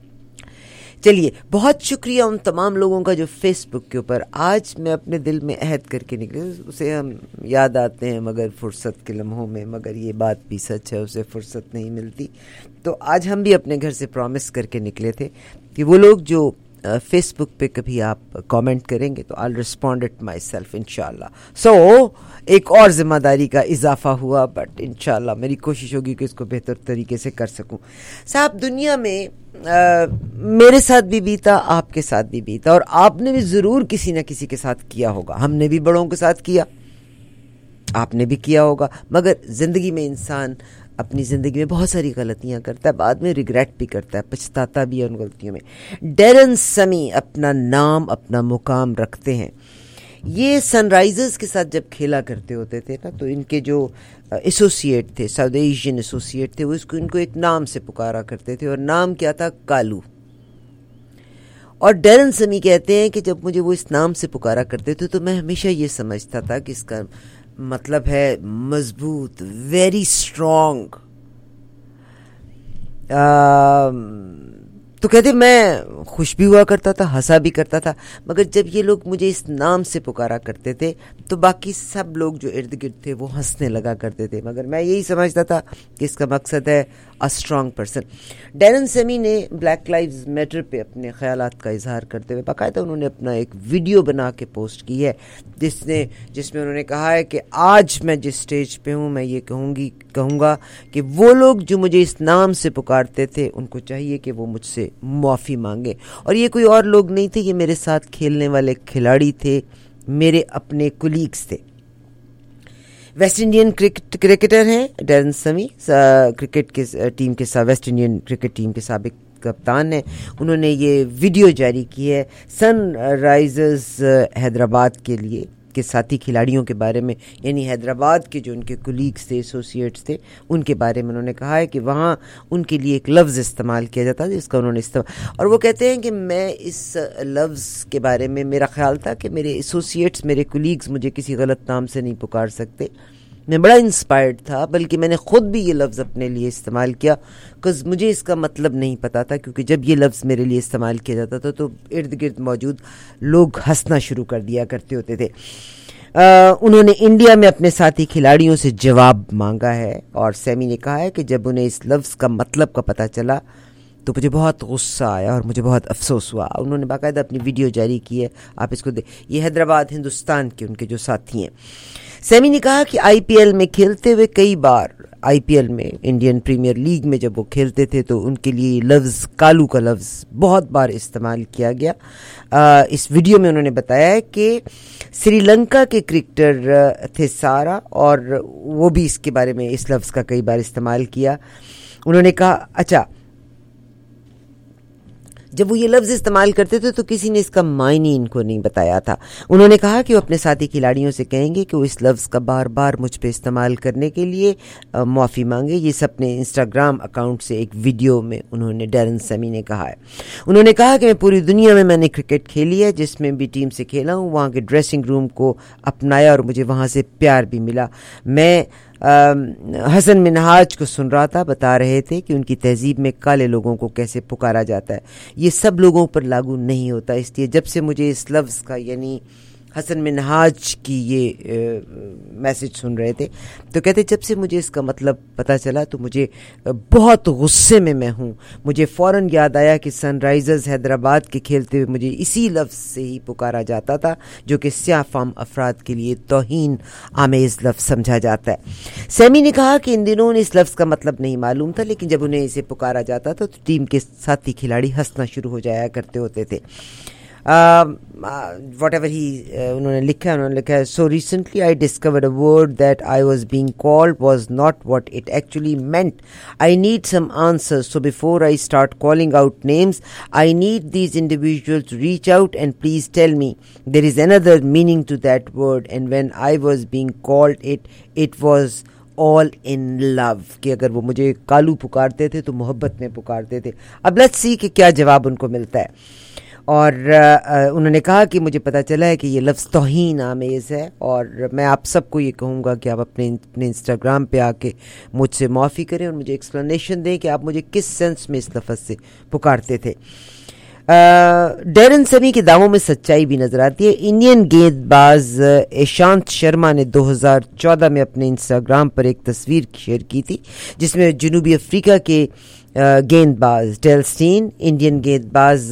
N: چلیے، بہت شکریہ ان تمام لوگوں کا جو فیس بک کے اوپر آج میں اپنے دل میں عہد کر کے نکلے. اسے ہم یاد آتے ہیں مگر فرصت کے لمحوں میں، مگر یہ بات بھی سچ ہے اسے فرصت نہیں ملتی. تو آج ہم بھی اپنے گھر سے پرومس کر کے نکلے تھے کہ وہ لوگ جو فیس بک پہ کبھی آپ کامنٹ کریں گے تو I'll respond it myself انشاءاللہ. سو ایک اور ذمہ داری کا اضافہ ہوا، بٹ انشاءاللہ میری کوشش ہوگی کہ اس کو بہتر طریقے سے کر سکوں. صاحب، دنیا میں میرے ساتھ بھی بیتا، آپ کے ساتھ بھی بیتا، اور آپ نے بھی ضرور کسی نہ کسی کے ساتھ کیا ہوگا. ہم نے بھی بڑوں کے ساتھ کیا، آپ نے بھی کیا ہوگا. مگر زندگی میں انسان اپنی زندگی میں بہت ساری غلطیاں کرتا ہے، بعد میں ریگریٹ بھی کرتا ہے، پچھتاتا بھی ہے ان غلطیوں میں. ڈیرن سمی اپنا نام اپنا مقام رکھتے ہیں. یہ سن رائزرز کے ساتھ جب کھیلا کرتے ہوتے تھے نا، تو ان کے جو ایسوسیٹ تھے، ساؤتھ ایشین ایسوسیٹ تھے، وہ ان کو ایک نام سے پکارا کرتے تھے، اور نام کیا تھا؟ کالو. اور ڈیرن سمی کہتے ہیں کہ جب مجھے وہ اس نام سے پکارا کرتے تھے تو میں ہمیشہ یہ سمجھتا تھا کہ اس کا مطلب ہے مضبوط، ویری اسٹرانگ. تو کہتے میں خوش بھی ہوا کرتا تھا، ہنسا بھی کرتا تھا، مگر جب یہ لوگ مجھے اس نام سے پکارا کرتے تھے تو باقی سب لوگ جو ارد گرد تھے وہ ہنسنے لگا کرتے تھے، مگر میں یہی سمجھتا تھا کہ اس کا مقصد ہے a strong person. Darren Sammy نے بلیک لائیوز میٹر پہ اپنے خیالات کا اظہار کرتے ہوئے باقاعدہ انہوں نے اپنا ایک ویڈیو بنا کے پوسٹ کی ہے، جس میں انہوں نے کہا ہے کہ آج میں جس سٹیج پہ ہوں، میں یہ کہوں گا کہ وہ لوگ جو مجھے اس نام سے پکارتے تھے ان کو چاہیے کہ وہ مجھ سے معافی مانگے. اور یہ کوئی اور لوگ نہیں تھے، یہ میرے ساتھ کھیلنے والے کھلاڑی تھے، میرے اپنے کولیگز تھے. ویسٹ انڈین کرکٹر ہیں ڈیرن سمی، کرکٹ کے ٹیم کے ویسٹ انڈین کرکٹ ٹیم کے سابق کپتان ہیں. انہوں نے یہ ویڈیو جاری کی ہے سن رائزرز حیدرآباد کے لیے کے ساتھی کھلاڑیوں کے بارے میں، یعنی حیدرآباد کے جو ان کے کولیگز تھے، ایسوسیٹس تھے، ان کے بارے میں. انہوں نے کہا ہے کہ وہاں ان کے لیے ایک لفظ استعمال کیا جاتا ہے جس کا انہوں نے اور وہ کہتے ہیں کہ میں اس لفظ کے بارے میں میرا خیال تھا کہ میرے ایسوسیٹس، میرے کولیگز مجھے کسی غلط نام سے نہیں پکار سکتے. میں بڑا انسپائرڈ تھا، بلکہ میں نے خود بھی یہ لفظ اپنے لیے استعمال کیا، بکاز مجھے اس کا مطلب نہیں پتا تھا. کیونکہ جب یہ لفظ میرے لیے استعمال کیا جاتا تھا تو ارد گرد موجود لوگ ہنسنا شروع کر دیا کرتے ہوتے تھے. انہوں نے انڈیا میں اپنے ساتھی کھلاڑیوں سے جواب مانگا ہے، اور سیمی نے کہا ہے کہ جب انہیں اس لفظ کا مطلب کا پتہ چلا تو مجھے بہت غصہ آیا اور مجھے بہت افسوس ہوا. انہوں نے باقاعدہ اپنی ویڈیو جاری کی ہے، آپ اس کو یہ حیدرآباد ہندوستان کے ان کے جو ساتھی ہیں. سیمی نے کہا کہ آئی پی ایل میں کھیلتے ہوئے کئی بار IPL में, इंडियन प्रीमियर लीग में जब वो खेलते थे तो उनके लिए लफ्ज़ कालू का लफ्ज़ बहुत बार इस्तेमाल किया गया. इस वीडियो में उन्होंने बताया है कि श्रीलंका के क्रिकेटर थे सारा, और वो भी इसके बारे में इस लफ्ज़ का कई बार इस्तेमाल किया. उन्होंने कहा अच्छा, जब वो ये लफ्ज़ इस्तेमाल करते थे तो किसी ने इसका मायने इनको नहीं बताया था. उन्होंने कहा कि वो अपने साथी खिलाड़ियों से कहेंगे कि वो इस लफ्ज़ का बार बार मुझ पे इस्तेमाल करने के लिए माफ़ी मांगे. ये सब अपने इंस्टाग्राम अकाउंट से एक वीडियो में उन्होंने, डैरन सेमी ने कहा है. उन्होंने कहा कि मैं पूरी दुनिया में मैंने क्रिकेट खेली है, जिसमें भी टीम से खेला हूँ, वहाँ के ड्रेसिंग रूम को अपनाया और मुझे वहाँ से प्यार भी मिला. मैं हसन मिनहाज को सुन रहा था, बता रहे थे कि उनकी तहजीब में काले लोगों को कैसे पुकारा जाता है. ये सब लोगों पर लागू नहीं होता. इसलिए जब से मुझे इस लफ्ज़ का, यानी हसन मिनहाज की ये मैसेज सुन रहे थे, तो कहते जब से मुझे इसका मतलब पता चला तो मुझे बहुत गुस्से में मैं हूँ. मुझे फ़ौरन याद आया कि सनराइज़र्स हैदराबाद के खेलते हुए मुझे इसी लफ्ज़ से ही पुकारा जाता था, जो कि स्याह फाम अफराद के लिए तौहीन आमेज़ लफ्ज़ समझा जाता है. सेमी ने कहा कि इन दिनों उन्हें इस लफ्ज़ का मतलब नहीं मालूम था, लेकिन जब उन्हें इसे पुकारा जाता था तो टीम के साथी खिलाड़ी हंसना शुरू हो जाया करते होते थे. whatever उन्होंने लिखा है, so recently I discovered a word that I was being called was not what it actually meant. I need some answers, so before I start calling out names, I need these individuals to reach out and please tell me there is another meaning to that word, and when I was being called it was all in love. कि अगर वो मुझे कालू पुकारते थे तो मोहब्बत में पुकारते थे. अब लेट्स सी कि क्या जवाब उनको मिलता है. और उन्होंने कहा कि मुझे पता चला है कि ये लफ्ज़ तौहीन आमेज़ है, और मैं आप सबको ये कहूँगा कि आप अपने इंस्टाग्राम पे आके मुझसे माफ़ी करें और मुझे एक्सप्लेनेशन दें कि आप मुझे किस सेंस में इस लफ्ज़ से पुकारते थे. डैरन सेमी के दावों में सच्चाई भी नज़र आती है. इंडियन गेंदबाज ईशांत शर्मा ने 2014 में अपने इंस्टाग्राम पर एक तस्वीर शेयर की थी, जिसमें जनूबी अफ्रीका के गेंदबाज डेल स्टीन, इंडियन गेंदबाज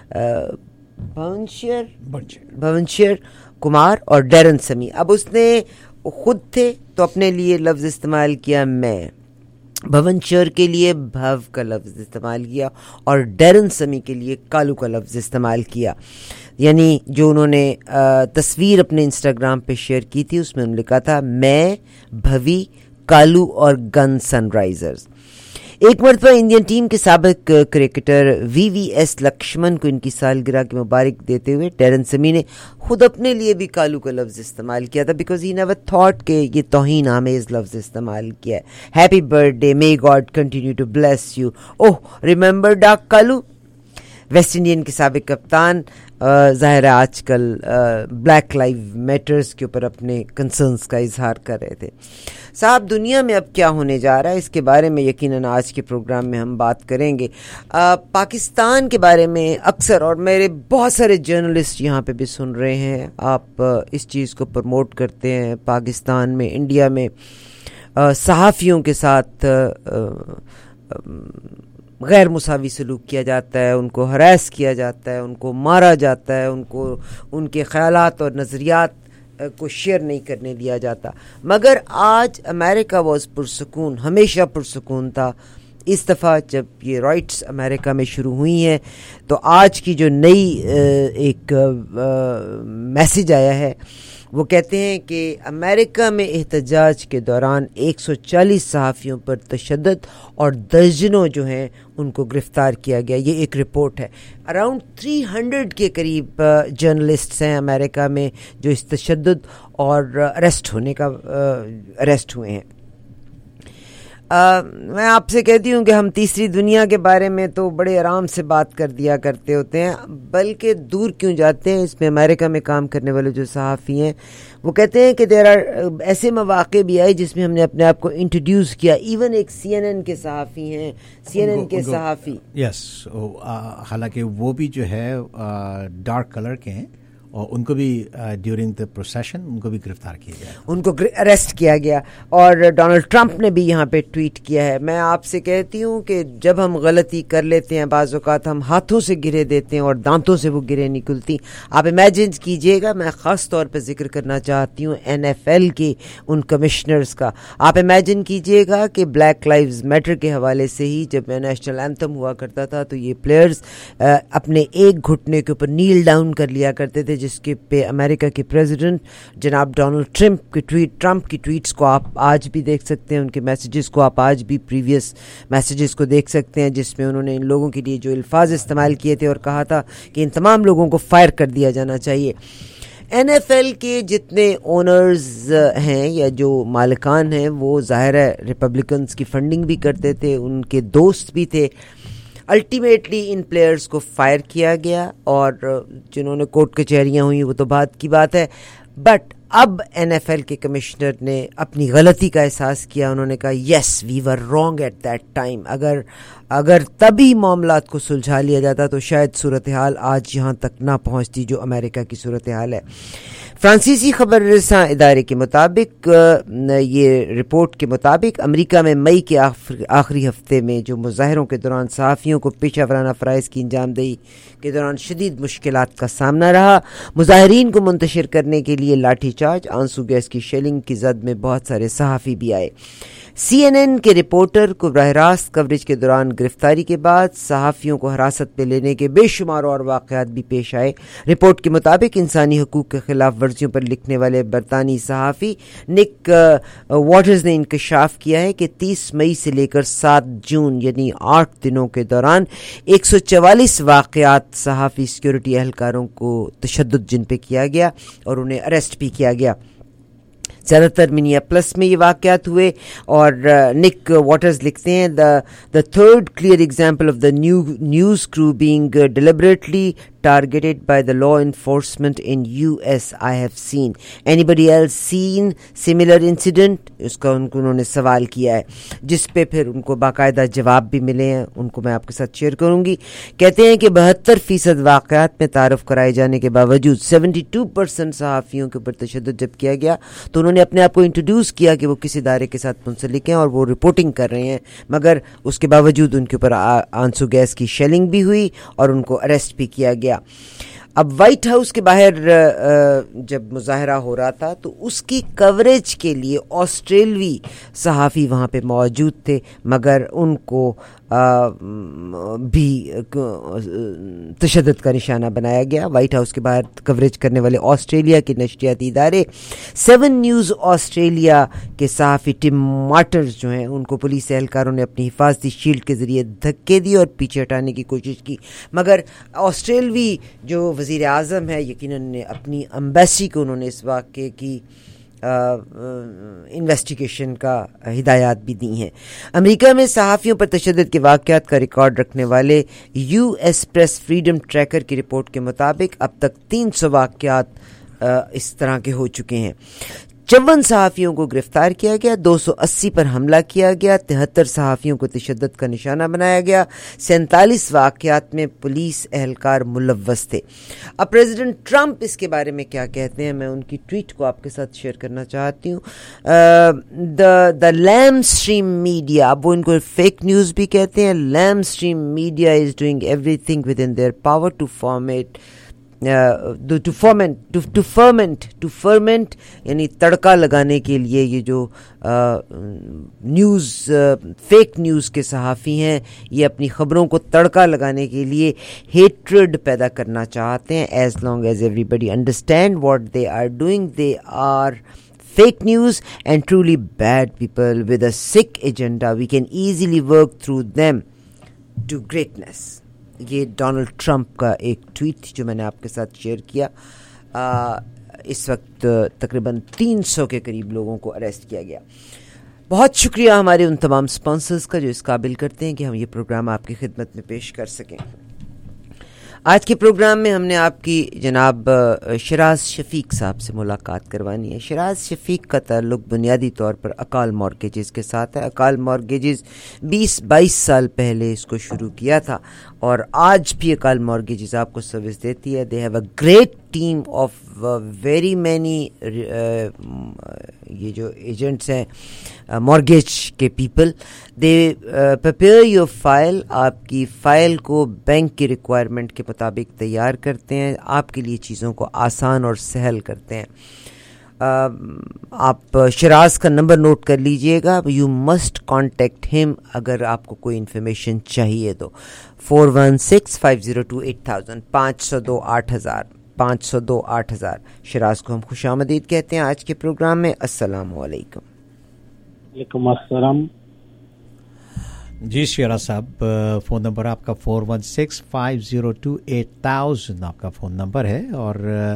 N: भवनशर कुमार और डैरन सेमी. अब उसने खुद थे तो अपने लिए लफ्ज़ इस्तेमाल किया मैं, भवनशर के लिए भव का लफ्ज़ इस्तेमाल किया और डैरन सेमी के लिए कालू का लफ्ज़ इस्तेमाल किया. यानी जो उन्होंने तस्वीर अपने इंस्टाग्राम पे शेयर की थी उसमें उन्होंने लिखा था मैं, भवी, कालू और गन सनराइजर्स. एक मरतबा इंडियन टीम के साबिक क्रिकेटर VVS लक्ष्मण को इनकी सालगिरह की मुबारक देते हुए डैरन सेमी ने खुद अपने लिए भी कालू का लफ्ज़ इस्तेमाल किया था, बिकॉज ही नेवर थॉट कि ये तौहीन आमेज़ लफ्ज़ इस्तेमाल किया है. Happy birthday, may god continue to bless you. Oh remember डाक कालू. वेस्ट इंडियन के साबिक कप्तान ज़ाहिर है आजकल ब्लैक लाइव मैटर्स के ऊपर अपने कंसर्न्स का इजहार कर रहे थे. साहब दुनिया में अब क्या होने जा रहा है इसके बारे में यकीनन आज के प्रोग्राम में हम बात करेंगे. पाकिस्तान के बारे में अक्सर, और मेरे बहुत सारे जर्नलिस्ट यहाँ पे भी सुन रहे हैं, आप इस चीज़ को प्रमोट करते हैं. पाकिस्तान में, इंडिया में सहाफ़ियों के साथ गैर मुसावी सलूक किया जाता है, उनको हरास किया जाता है, उनको मारा जाता है, उनको उनके ख़यालात और नज़रियात को शेयर नहीं करने दिया जाता. मगर आज अमेरिका वॉज पुरसकून, हमेशा पुरसकून था. इस दफ़ा जब ये राइट्स अमेरिका में शुरू हुई हैं तो आज की जो नई एक मैसेज आया है वो कहते हैं कि अमेरिका में एहतजाज के दौरान 140 सहाफ़ियों पर तशद्दुद और दर्जनों जो हैं उनको गिरफ़्तार किया गया. ये एक रिपोर्ट है. अराउंड 300 के करीब जर्नलिस्ट्स हैं अमेरिका में जो इस तशद्दुद और अरेस्ट हुए हैं. मैं आपसे कहती हूँ कि हम तीसरी दुनिया के बारे में तो बड़े आराम से बात कर दिया करते होते हैं, बल्कि दूर क्यों जाते हैं. इसमें अमेरिका में काम करने वाले जो सहाफ़ी हैं वो कहते हैं कि ऐसे मौक़े भी आए जिसमें हमने अपने आप को इंट्रोड्यूस किया. इवन एक CNN के सहाफ़ी हैं, CNN के सहाफ़ी.
R: यस, हालांकि वो भी जो है डार्क कलर के हैं اور ان کو بھی ڈیورنگ دا پروسیشن ان کو بھی گرفتار کیا گیا,
N: ان کو اریسٹ کیا گیا. اور ڈونلڈ ٹرمپ نے بھی یہاں پہ ٹویٹ کیا ہے, میں آپ سے کہتی ہوں کہ جب ہم غلطی کر لیتے ہیں بعض اوقات ہم ہاتھوں سے گرے دیتے ہیں اور دانتوں سے وہ گرے نکلتی. آپ امیجن کیجئے گا, میں خاص طور پہ ذکر کرنا چاہتی ہوں NFL کے ان کمشنرز کا. آپ امیجن کیجئے گا کہ بلیک لائیوز میٹر کے حوالے سے ہی جب نیشنل اینتھم ہوا کرتا تھا تو یہ پلیئرز اپنے ایک گھٹنے کے اوپر نیل ڈاؤن کر لیا کرتے تھے, جس کے پہ امریکہ کے پریزیڈنٹ جناب ڈونلڈ ٹرمپ کی ٹویٹس کو آپ آج بھی دیکھ سکتے ہیں, ان کے میسیجز کو آپ آج بھی پریویس میسیجز کو دیکھ سکتے ہیں, جس میں انہوں نے ان لوگوں کے لیے جو الفاظ استعمال کیے تھے اور کہا تھا کہ ان تمام لوگوں کو فائر کر دیا جانا چاہیے. NFL کے جتنے اونرز ہیں یا جو مالکان ہیں وہ ظاہر ہے ریپبلکنز کی فنڈنگ بھی کرتے تھے, ان کے دوست بھی تھے. الٹیمیٹلی ان پلیئرز کو فائر کیا گیا اور جنہوں نے کورٹ کچہریاں ہوئیں وہ تو بعد کی بات ہے. بٹ اب NFL کے کمشنر نے اپنی غلطی کا احساس کیا, انہوں نے کہا yes we were wrong at that time. اگر تبھی معاملات کو سلجھا لیا جاتا تو شاید صورتحال آج یہاں تک نہ پہنچتی جو امریکہ کی صورتحال ہے. فرانسیسی خبر رساں ادارے کے مطابق, یہ رپورٹ کے مطابق, امریکہ میں مئی کے آخری ہفتے میں جو مظاہروں کے دوران صحافیوں کو پیشہ ورانہ فرائض کی انجام دہی کے دوران شدید مشکلات کا سامنا رہا. مظاہرین کو منتشر کرنے کے لیے لاٹھی چارج, آنسو گیس کی شیلنگ کی زد میں بہت سارے صحافی بھی آئے. CNN کے رپورٹر کو براہ راست کوریج کے دوران گرفتاری کے بعد صحافیوں کو حراست میں لینے کے بے شمار اور واقعات بھی پیش آئے. رپورٹ کے مطابق انسانی حقوق کے خلاف ورزیوں پر لکھنے والے برطانوی صحافی نک واٹرز نے انکشاف کیا ہے کہ 30 مئی سے لے کر 7 جون یعنی 8 دنوں کے دوران 144 واقعات صحافی سیکیورٹی اہلکاروں کو تشدد جن پہ کیا گیا اور انہیں اریسٹ بھی کیا گیا. زیادہ تر منیاپلس میں یہ واقعات ہوئے اور نک واٹرز لکھتے ہیں the third clear example of the news crew being deliberately targeted by the law enforcement in US I have seen. Anybody else seen similar incident? اس کا انہوں نے سوال کیا ہے جس پہ پھر ان کو باقاعدہ جواب بھی ملے ہیں, ان کو میں آپ کے ساتھ شیئر کروں گی. کہتے ہیں کہ 72% واقعات میں تعارف کرائے جانے کے باوجود 72% صحافیوں کے اوپر تشدد جب کیا گیا تو انہوں نے اپنے آپ کو انٹروڈیوس کیا کہ وہ کس ادارے کے ساتھ منسلک ہیں اور وہ رپورٹنگ کر رہے ہیں, مگر اس کے باوجود ان کے اوپر آنسو گیس کی شیلنگ بھی ہوئی اور ان کو اریسٹ بھی کیا گیا. اب وائٹ ہاؤس کے باہر جب مظاہرہ ہو رہا تھا تو اس کی کوریج کے لیے آسٹریلوی صحافی وہاں پہ موجود تھے, مگر ان کو بھی تشدد کا نشانہ بنایا گیا. وائٹ ہاؤس کے باہر کوریج کرنے والے آسٹریلیا کے نشریاتی ادارے 7 نیوز آسٹریلیا کے صحافی ٹم مارٹرز جو ہیں ان کو پولیس اہلکاروں نے اپنی حفاظتی شیلڈ کے ذریعے دھکے دی اور پیچھے ہٹانے کی کوشش کی, مگر آسٹریلوی جو وزیر اعظم ہے یقیناً اپنی امبیسی کو انہوں نے اس واقعے کی انویسٹیگیشن کا ہدایات بھی دی ہیں. امریکہ میں صحافیوں پر تشدد کے واقعات کا ریکارڈ رکھنے والے US پریس فریڈم ٹریکر کی رپورٹ کے مطابق اب تک 300 واقعات اس طرح کے ہو چکے ہیں. 54 صحافیوں کو گرفتار کیا گیا, 280 پر حملہ کیا گیا, 73 صحافیوں کو تشدد کا نشانہ بنایا گیا, 47 واقعات میں پولیس اہلکار ملوث تھے. اب پریزیڈنٹ ٹرمپ اس کے بارے میں کیا کہتے ہیں, میں ان کی ٹویٹ کو آپ کے ساتھ شیئر کرنا چاہتی ہوں. دا لیم اسٹریم میڈیا, اب وہ ان کو فیک نیوز بھی کہتے ہیں, lame stream media is doing everything with in their power to ferment یعنی تڑکا لگانے کے لیے. یہ جو نیوز فیک نیوز کے صحافی ہیں یہ اپنی خبروں کو تڑکا لگانے کے لیے ہیٹرڈ پیدا کرنا چاہتے ہیں. As long as everybody understand what they are doing, they are fake news and truly bad people with a sick agenda. We can easily work through them to greatness. یہ ڈونلڈ ٹرمپ کا ایک ٹویٹ تھی جو میں نے آپ کے ساتھ شیئر کیا. اس وقت تقریباً 300 کے قریب لوگوں کو اریسٹ کیا گیا. بہت شکریہ ہمارے ان تمام سپانسرز کا جو اس قابل کرتے ہیں کہ ہم یہ پروگرام آپ کی خدمت میں پیش کر سکیں. آج کے پروگرام میں ہم نے آپ کی جناب شراز شفیق صاحب سے ملاقات کروانی ہے. شراز شفیق کا تعلق بنیادی طور پر اکال مارگیجز کے ساتھ ہے. اکال مارگیجز 20-22 سال پہلے اس کو شروع کیا تھا اور آج بھی اکال مارگیجز آپ کو سروس دیتی ہے. They have a great team of very many یہ جو ایجنٹس ہیں مارگیج کے people. They prepare your file. آپ کی فائل کو بینک کی ریکوائرمنٹ کے مطابق تیار کرتے ہیں, آپ کے لیے چیزوں کو آسان اور سہل کرتے ہیں. آپ شراز کا نمبر نوٹ کر لیجئے گا. یو مسٹ کانٹیکٹ ہم اگر آپ کو کوئی انفارمیشن چاہیے تو. 416-502-8000 502-8000 502-8000. شراز کو ہم خوش آمدید کہتے ہیں آج کے پروگرام میں. السلام علیکم.
S: وعلیکم السلام.
R: جی شراز صاحب, فون نمبر آپ کا 416-502-8000 آپ کا فون نمبر ہے, اور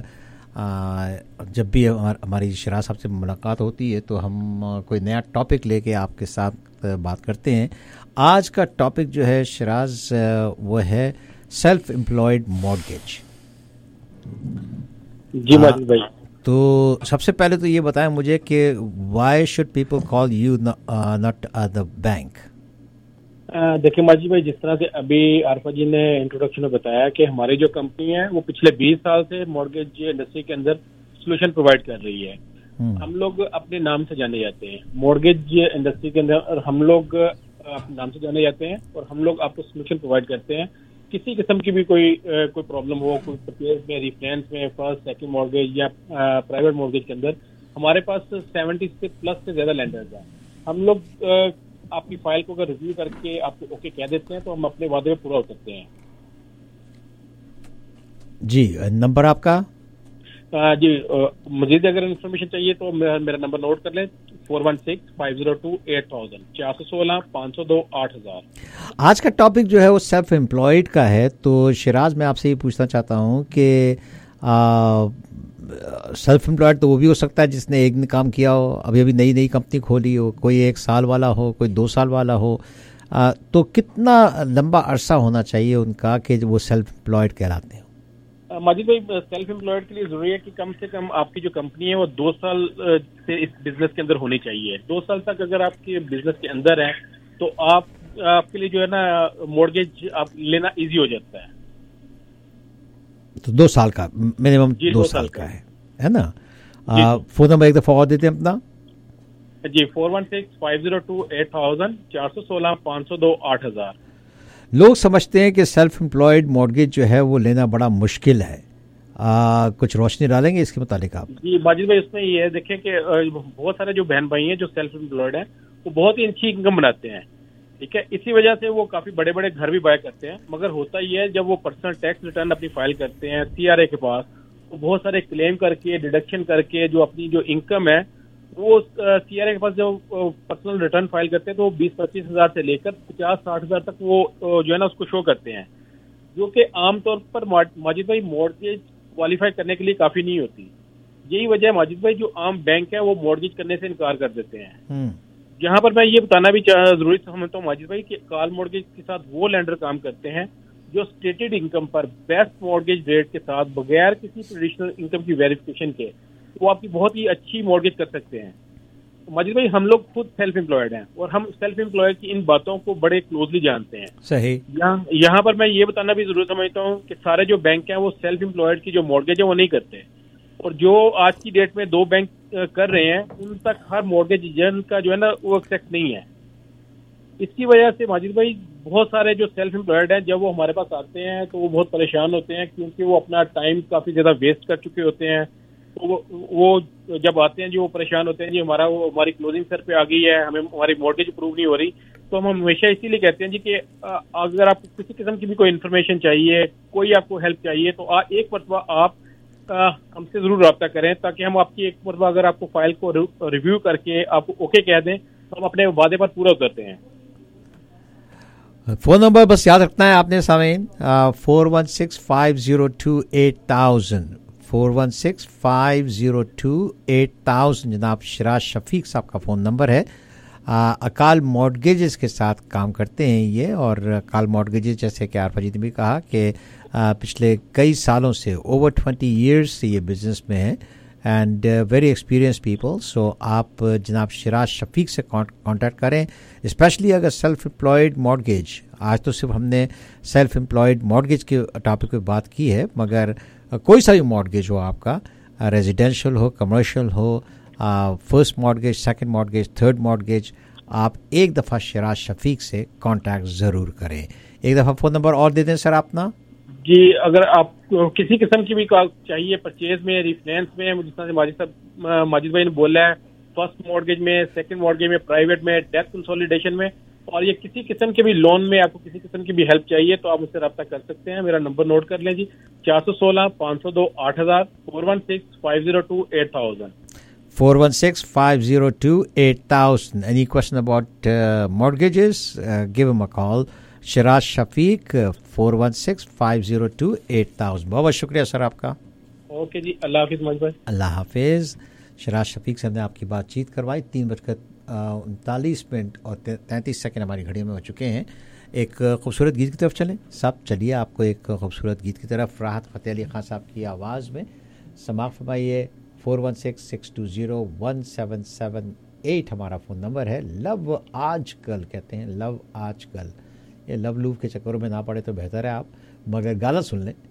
R: جب بھی ہماری شراز صاحب سے ملاقات ہوتی ہے تو ہم کوئی نیا ٹاپک لے کے آپ کے ساتھ بات کرتے ہیں. آج کا ٹاپک جو ہے شراز وہ ہے سیلف امپلائڈ مارگیج.
S: جی ماجد بھائی,
R: تو سب سے پہلے تو یہ بتائیں مجھے کہ why should people call you not the bank.
S: دیکھیں ماجد بھائی, جس طرح سے ابھی عارفہ جی نے انٹروڈکشن میں بتایا کہ ہماری جو کمپنی ہے وہ پچھلے 20 سال سے مارگیج انڈسٹری کے اندر سولوشن پرووائڈ کر رہی ہے. ہم لوگ اپنے نام سے جانے جاتے ہیں مارگیج انڈسٹری کے اندر, اور ہم لوگ اپنے نام سے جانے جاتے ہیں اور ہم لوگ آپ کو سولوشن پرووائڈ کرتے ہیں. کسی قسم کی بھی کوئی پرابلم ہو, کوئی پرچیز میں, ریفائنس میں, فرسٹ سیکنڈ مارگیج یا پرائیویٹ مارگیج کے اندر, ہمارے پاس 70 سے پلس سے زیادہ لینڈرز ہیں. ہم لوگ آپ کی فائل کو اگر ریویو کر کے آپ کو اوکے کہہ دیتے ہیں تو ہم اپنے وعدے میں پورا ہو سکتے ہیں.
R: جی نمبر آپ کا؟
S: جی مزید اگر انفارمیشن چاہیے تو میرا نمبر نوٹ کر لیں, 416-502-8000 416-502-8000.
R: آج کا ٹاپک جو ہے وہ سیلف امپلائڈ کا ہے. تو شراز میں آپ سے یہ پوچھنا چاہتا ہوں کہ سیلف امپلائڈ تو وہ بھی ہو سکتا ہے جس نے ایک کام کیا ہو, ابھی نئی کمپنی کھولی ہو, کوئی 1 سال والا ہو, کوئی 2 سال والا ہو. تو کتنا لمبا عرصہ ہونا چاہیے ان کا کہ وہ سیلف امپلائڈ کہلاتے ہیں؟
S: ماجد بھائی, سیلف امپلائڈ کے لیے ضروری ہے کہ کم سے کم آپ کی جو کمپنی ہے وہ 2 سال سے اس بزنس کے اندر ہونی چاہیے. 2 سال تک اگر آپ کے بزنس کے اندر ہے تو آپ کے لیے جو ہے نا مارگیج آپ لینا ایزی ہو جاتا ہے.
R: تو 2 سال کا منیمم 2 سال کا ہے نا. فون نمبر ایک دفعہ اور دیتے ہیں اپنا.
S: جی 416-502-8000 416-502-8000.
R: لوگ سمجھتے ہیں کہ سیلف امپلائڈ مارگیج جو ہے وہ لینا بڑا مشکل ہے. کچھ روشنی ڈالیں گے اس کے متعلق آپ؟
S: جی ماجد بھائی, اس میں یہ ہے دیکھیں کہ بہت سارے جو بہن بھائی ہیں جو سیلف امپلائڈ ہیں وہ بہت ہی اچھی انکم بناتے ہیں, ٹھیک ہے. اسی وجہ سے وہ کافی بڑے بڑے گھر بھی بائی کرتے ہیں. مگر ہوتا یہ ہے جب وہ پرسنل ٹیکس ریٹرن اپنی فائل کرتے ہیں CRA کے پاس, وہ بہت سارے کلیم کر کے ڈیڈکشن کر کے جو اپنی جو انکم ہے وہ CRA کے پاس جو پرسنل ریٹرن فائل کرتے ہیں تو 20-25 ہزار سے لے کر 50-60 ہزار تک وہ جو ہے نا اس کو شو کرتے ہیں, جو کہ عام طور پر ماجد بھائی مارگیج کوالیفائی کرنے کے لیے کافی نہیں ہوتی. یہی وجہ ہے ماجد بھائی جو عام بینک ہے وہ مارگیج کرنے سے انکار کر دیتے ہیں. یہاں پر میں یہ بتانا بھی ضروری سمجھتا ہوں ماجد بھائی کہ کال مارگیج کے ساتھ وہ لینڈر کام کرتے ہیں جو اسٹیٹڈ انکم پر بیسٹ مارگیج ریٹ کے ساتھ بغیر کسی ٹریڈیشنل انکم کی ویریفیکیشن کے وہ آپ کی بہت ہی اچھی مارگیج کر سکتے ہیں. ماجد بھائی ہم لوگ خود سیلف امپلائڈ ہیں اور ہم سیلف امپلائڈ کی ان باتوں کو بڑے کلوزلی جانتے ہیں.
R: صحیح.
S: یہاں پر میں یہ بتانا بھی ضرور سمجھتا ہوں کہ سارے جو بینک ہیں وہ سیلف امپلائڈ کی جو مارگیج ہے وہ نہیں کرتے, اور جو آج کی ڈیٹ میں 2 بینک کر رہے ہیں ان تک ہر مارگیج ایجنٹ کا جو ہے نا وہ ایکسیس نہیں ہے. اس کی وجہ سے ماجد بھائی بہت سارے جو سیلف امپلائڈ ہیں جب وہ ہمارے پاس آتے ہیں تو وہ بہت پریشان ہوتے ہیں, کیونکہ وہ اپنا ٹائم کافی زیادہ ویسٹ کر چکے ہوتے ہیں. وہ جب آتے ہیں جو وہ پریشان ہوتے ہیں جی ہماری کلوزنگ سر پہ آ گئی ہے, ہمیں ہماری مارگیج اپروو نہیں ہو رہی. تو ہم ہمیشہ اسی لیے کہتے ہیں جی کہ اگر آپ کو کسی قسم کی بھی کوئی انفارمیشن چاہیے, کوئی آپ کو ہیلپ چاہیے, تو ایک مرتبہ آپ ہم سے ضرور رابطہ کریں تاکہ ہم آپ کی ایک مرتبہ اگر آپ کو فائل کو ریویو کر کے آپ کو اوکے کہہ دیں تو ہم اپنے وعدے پر پورا اترتے ہیں.
R: فون نمبر بس یاد رکھنا ہے آپ نے سامعین, 416-502-8000 416-502-8000 جناب شراز شفیق صاحب کا فون نمبر ہے. اکال مارگیجز کے ساتھ کام کرتے ہیں یہ, اور اکال مارگیجز جیسے کہ عارفہ جی نے بھی کہا کہ پچھلے کئی سالوں سے اوور 20 ایئرس سے یہ بزنس میں ہے and very experience people. So آپ جناب شراز شفیق سے کانٹیکٹ کریں, اسپیشلی اگر سیلف امپلائڈ مارگیج. آج تو صرف ہم نے سیلف امپلائڈ مارگیج کے ٹاپک پہ بات کی ہے, مگر کوئی سا بھی مارگیج ہو آپ کا, ریزیڈینشیل ہو, کمرشل ہو, first mortgage, second mortgage, third mortgage, آپ ایک دفعہ شراز شفیق سے کانٹیکٹ ضرور کریں. ایک دفعہ فون نمبر اور دے دیں سر اپنا.
S: جی, اگر آپ کسی قسم کی بھی چاہیے پرچیز میں, ریفائنینس میں, جس طرح سے ماجد بھائی نے بولا ہے, فرسٹ مارگیج میں, سیکنڈ مارگیج میں, پرائیویٹ میں, ڈیتھ کنسولیڈیشن میں, اور یہ کسی قسم کے بھی لون میں آپ کو کسی قسم کی بھی ہیلپ چاہیے تو آپ مجھ سے رابطہ کر سکتے ہیں. میرا نمبر نوٹ کر لیں جی, 416-502-8000, 416-502-8000.
R: 416-502-8000. Any question about mortgages? Give him a call. Shiraz شفیق 416-502-8000. بہت شکریہ سر آپ کا.
S: اوکے جی, اللہ حافظ ماجد بھائی.
R: اللہ حافظ. شراز شفیق سے ہم نے آپ کی بات چیت کروائی. 3:39 اور 33 سیکنڈ ہماری گھڑی میں ہو چکے ہیں. ایک خوبصورت گیت کی طرف چلیں سب. چلیے آپ کو ایک خوبصورت گیت کی طرف راحت فتح علی خان صاحب کی آواز میں سماعت فرمائیے. 416-620-1778 ہمارا فون نمبر ہے. لو آج کل کہتے ہیں, لو آج کل. یہ لو لوف کے چکروں میں نہ پڑے تو بہتر ہے آپ, مگر گانا سن لیں.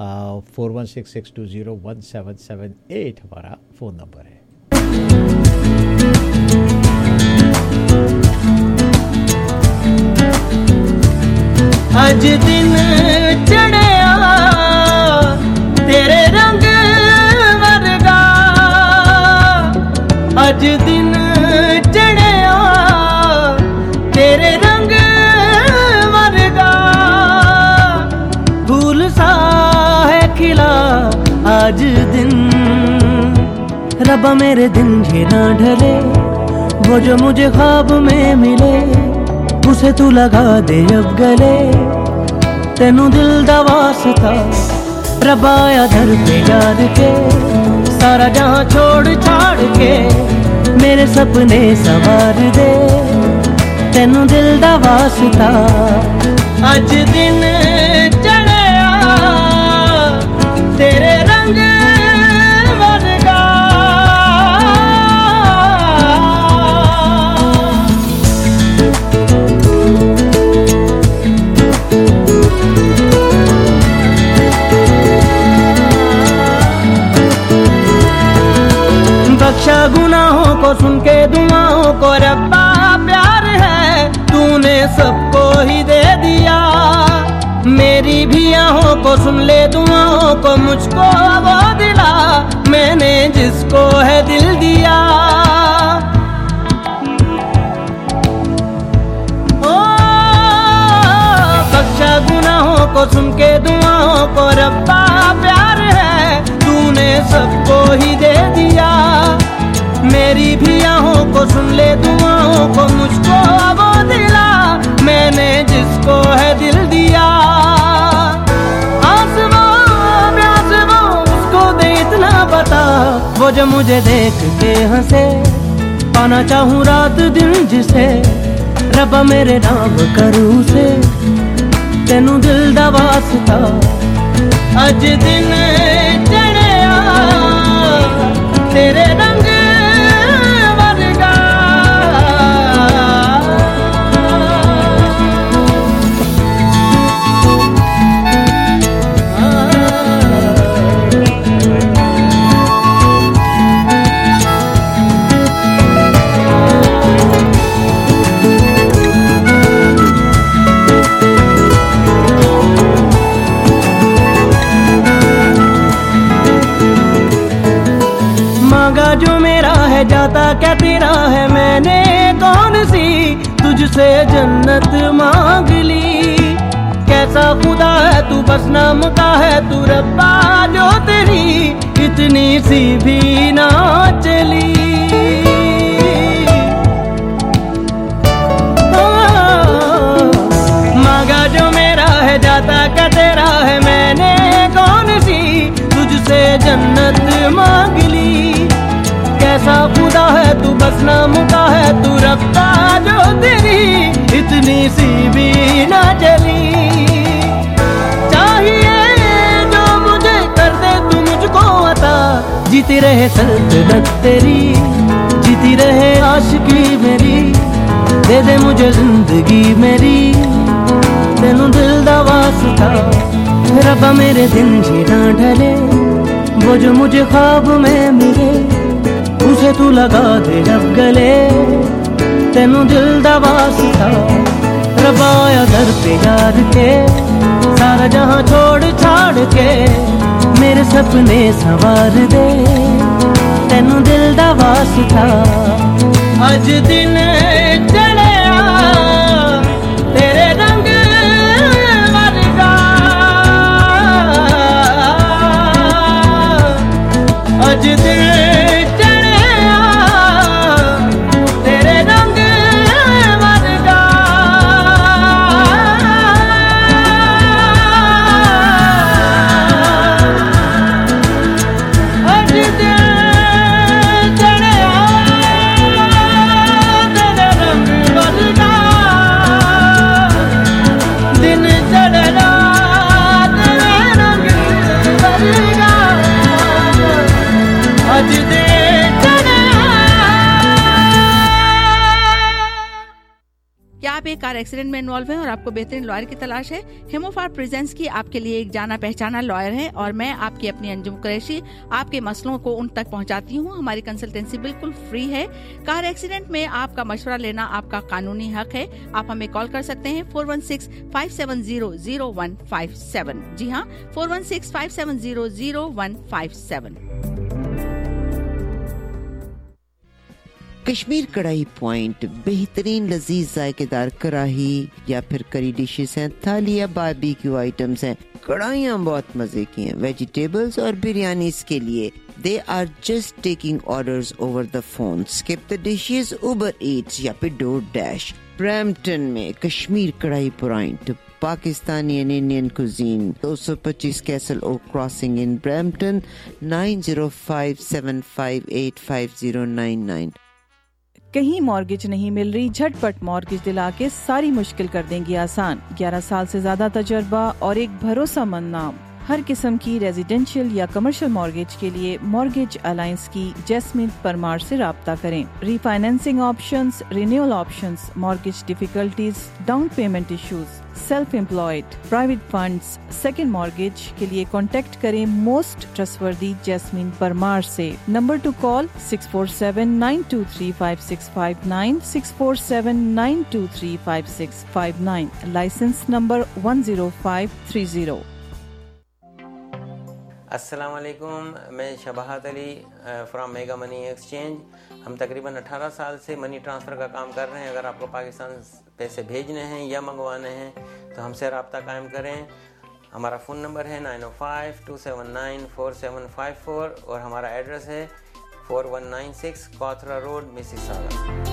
R: 416-620-1778 ہمارا فون نمبر ہے.
T: اج دن چڑھیا تیرے رنگ ورگا, اج دن چڑھیا تیرے رنگ ورگا, پھول سا ہے کھلا آج دن. ربا میرے دن یہ نہ ڈھلے, وہ جو مجھے خواب میں ملے اسے تو لگا دے اب گلے. تینوں دل دا واسطہ رب آیا در پہ یاد کے, سارا جہاں چھوڑ چھاڑ کے میرے سپنے سوار دے. تینوں دل دا واسطہ اج دن چڑھیا تیرے رنگ ورگا. بخشا گناہوں کو سن کے دعاؤں کو ربا پیار ہے, تو نے سب کو ہی دے دیا. میری بھی آہوں کو سن لے دعاؤں کو, مجھ کو وہ دلا میں نے جس کو ہے دل دیا. بخشا گناہوں کو سن کے دعاؤں کو ربا پیار ہے, تو نے سب کو ہی دے دیا. میری بھی آہوں کو سن لے دعاؤں کو, مجھ کو وہ دلا میں نے جس کو ہے دل دیا. اس کو دے اتنا بتا, وہ جو مجھے دیکھ کے ہنسے. پانا چاہوں رات دن جسے, ربا میرے نام کروں سے. تینوں دل دا واسطہ اج دن چڑھیا تیرے رنگ ورگا. جو میرا ہے جاتا کیا تیرا ہے, میں نے کون سی تجھ سے جنت مانگ لی. کیسا خدا ہے تو, بس نام کا ہے تو ربا, جو تیری اتنی سی بھی نہ چلی. مانگا جو میرا ہے جاتا کیا تیرا ہے, میں نے کون سی تجھ سے جنت مانگ لی. کیسا خدا ہے تو, بس نام کا ہے تو ربا, جو تیری اتنی سی بھی نہ چلی. چاہیے जीती रहे सल्तनत तेरी, जीती रहे आशिकी मेरी, दे दे मुझे जिंदगी मेरी, तेनू दिल दा वास्ता रब्बा मेरे दिन जीना ढले, वो जो मुझे ख्वाब में मिले उसे तू लगा दे जब गले, तेनू दिल दा वास्ता रब्बा आया दर पे यार के, सारा जहां छोड़ छाड़ के मेरे सपने संवार दे, तेनू दिल दा वास्ता अज दिन चढ़िया तेरे रंग वर्गा, अज दिन चढ़िया तेरे रंग वर्गा, अज दिन
U: क्या आप एक कार एक्सीडेंट में इन्वॉल्व हैं और आपको बेहतरीन लॉयर की तलाश है? हेमोफार प्रेजेंस की आपके लिए एक जाना पहचाना लॉयर है और मैं आपकी अपनी अंजुम कुरैशी आपके मसलों को उन तक पहुंचाती हूं। हमारी कंसल्टेंसी बिल्कुल फ्री है। कार एक्सीडेंट में आपका मशवरा लेना आपका कानूनी हक है। आप हमें कॉल कर सकते हैं 416-570-0157। जी हाँ, 416-570-0157।
N: कश्मीर कढ़ाई पॉइंट बेहतरीन लजीज जायकेदार कढ़ाई या फिर करी डिशेस हैं, थाली या बारबेक्यू आइटम्स हैं, कढ़ाइयाँ बहुत मजे की हैं, वेजिटेबल्स और बिरयानी के लिए they are just taking orders over the phone. Skip the Dishes, Uber Eats या फिर डोर डैश। ब्रैम्पटन में Kashmir Kadhai Point, Pakistani and Indian cuisine, 225 Castle Oak Crossing in Brampton, 9057585099।
D: कहीं मॉर्गेज नहीं मिल रही? झटपट मॉर्गेज दिला के सारी मुश्किल कर देंगी आसान। 11 साल से ज्यादा तजर्बा और एक भरोसेमंद नाम। हर किस्म की रेजिडेंशियल या कमर्शियल मॉर्गेज के लिए मॉर्गेज अलायंस की जैस्मिन परमार से राब्ता करें। Refinancing options, renewal options, mortgage difficulties, down payment issues, self employed, private funds, second mortgage के लिए कांटेक्ट करें मोस्ट ट्रस्टवर्दी जैस्मिन परमार से। Number to call 647-923-5659, 647-923-5659, licence number 10530।
V: अस्सलाम वालेकुम, मैं Shabahat Ali from Mega Money Exchange. हम तकरीबन 18 साल से मनी ट्रांसफ़र का काम कर रहे हैं। अगर आपको पाकिस्तान पैसे भेजने हैं या मंगवाने हैं तो हमसे रब्ता कायम करें। हमारा फ़ोन नंबर है 905-279-4754 और हमारा एड्रेस है 4196 Cawthra Road, Mississauga.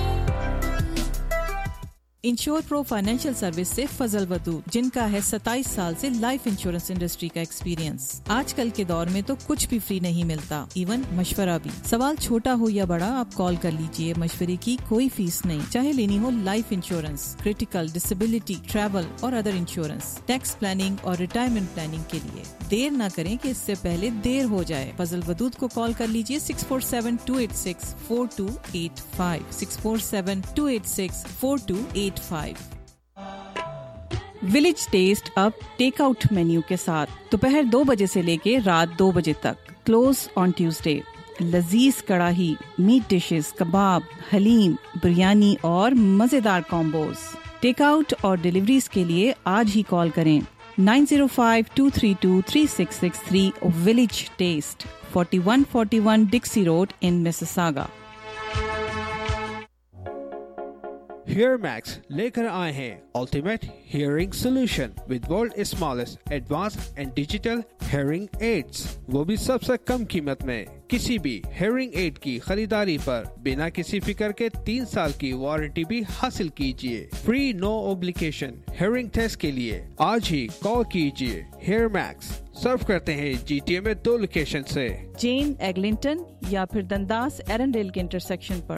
D: Insure pro financial service से फजल वदूद, जिनका है 27 साल से लाइफ इंश्योरेंस इंडस्ट्री का एक्सपीरियंस। आजकल के दौर में तो कुछ भी फ्री नहीं मिलता, इवन मशवरा भी। सवाल छोटा हो या बड़ा, आप कॉल कर लीजिए। मशवरे की कोई फीस नहीं, चाहे लेनी हो life insurance, critical, disability, travel और अदर इंश्योरेंस, टैक्स प्लानिंग और रिटायरमेंट प्लानिंग के लिए। देर न करें कि इससे पहले देर हो जाए। फजल वदूद को कॉल कर लीजिए 647-286-4285, 647-286-4285। विलेज टेस्ट अब टेक आउट मेन्यू के साथ दोपहर 2 बजे से लेके रात 2 बजे तक। Close on Tuesday. लजीज कड़ाही, मीट डिशेस, कबाब, हलीम, बिरयानी और मजेदार कॉम्बोज। टेक आउट और डिलीवरीज के लिए आज ही कॉल करें 905-232-3663। Village Taste, 4141 Dixie Road in Mississauga.
M: HearMax लेकर आए हैं ultimate hearing solution with world smallest advance and digital hearing aids, वो भी सबसे कम कीमत में। किसी भी हियरिंग एड की खरीदारी पर बिना किसी फिक्र के 3 साल की वारंटी भी हासिल कीजिए। Free no obligation hearing test के लिए आज ही कॉल कीजिए। HearMax सर्व करते हैं GTA में 2 लोकेशन से,
D: जेन एग्लिंटन या फिर दंदास एरनडेल के इंटरसेक्शन पर।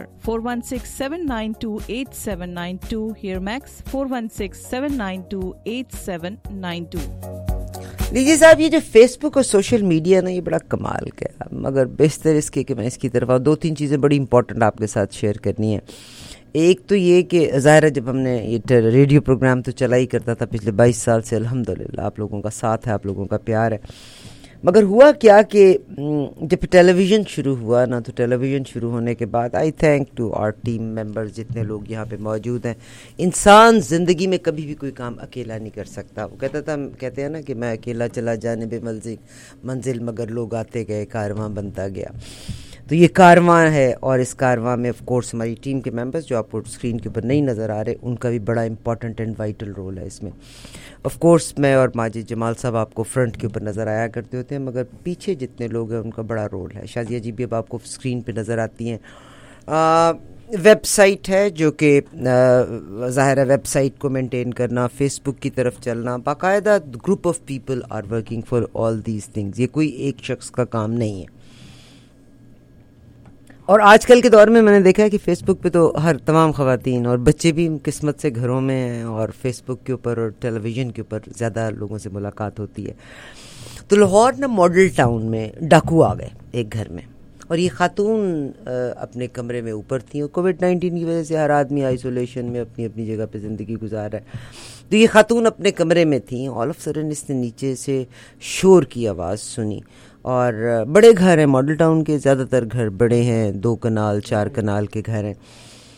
D: 416-792-8792। HearMax 416-792-8792।
N: लीजिए साहब, ये जो फेसबुक और सोशल मीडिया ना, ये बड़ा कमाल का है, मगर बेहतर इसके कि मैं इसकी तरफ 2-3 चीज़ें बड़ी इंपॉर्टेंट आपके साथ शेयर करनी है। एक तो ये कि ज़ाहिर है जब हमने ये रेडियो प्रोग्राम तो चला ही करता था पिछले 22 साल से, अल्हम्दुलिल्लाह आप लोगों का साथ है, आप लोगों का प्यार है। मगर हुआ क्या कि जब टेलीविज़न शुरू हुआ ना, तो टेलीविज़न शुरू होने के बाद I thank to our team members, जितने लोग यहाँ पे मौजूद हैं। इंसान ज़िंदगी में कभी भी कोई काम अकेला नहीं कर सकता। वो कहते हैं ना कि मैं अकेला चला जाने बे मंजिल मगर लोग आते गए, कारवां बनता गया। तो ये कारवां है, और इस कारवां में ऑफ कोर्स हमारी टीम के मेंबर्स जो आपको स्क्रीन के ऊपर नहीं नज़र आ रहे, उनका भी बड़ा इंपॉर्टेंट एंड वाइटल रोल है इसमें। ऑफ कोर्स मैं और माजिद जमाल साहब आपको फ्रंट के ऊपर नज़र आया करते होते हैं, मगर पीछे जितने लोग हैं उनका बड़ा रोल है। शाजिया जी भी अब आपको स्क्रीन पे नज़र आती हैं। वेबसाइट है जो कि ज़ाहिर है वेबसाइट को मेंटेन करना, फेसबुक की तरफ चलना, बाकायदा group of people are working for all these things. ये कोई एक शख्स का काम नहीं है। और आजकल के दौर में मैंने देखा है कि फ़ेसबुक पे तो हर तमाम ख़वातीन और बच्चे भी किस्मत से घरों में हैं, और फ़ेसबुक के ऊपर और टेलीविज़न के ऊपर ज़्यादा लोगों से मुलाकात होती है। तो लाहौर ना मॉडल टाउन में डाकू आ गए एक घर में, और ये खातून अपने कमरे में ऊपर थी, और कोविड-19 की वजह से हर आदमी आइसोलेशन में अपनी अपनी जगह पे ज़िंदगी गुजार रहा है। तो ये खातून अपने कमरे में थी, ऑल ऑफ सडन इसने नीचे से शोर की आवाज़ सुनी। और बड़े घर हैं मॉडल टाउन के, ज़्यादातर घर बड़े हैं, 2 कनाल 4 कनाल के घर हैं।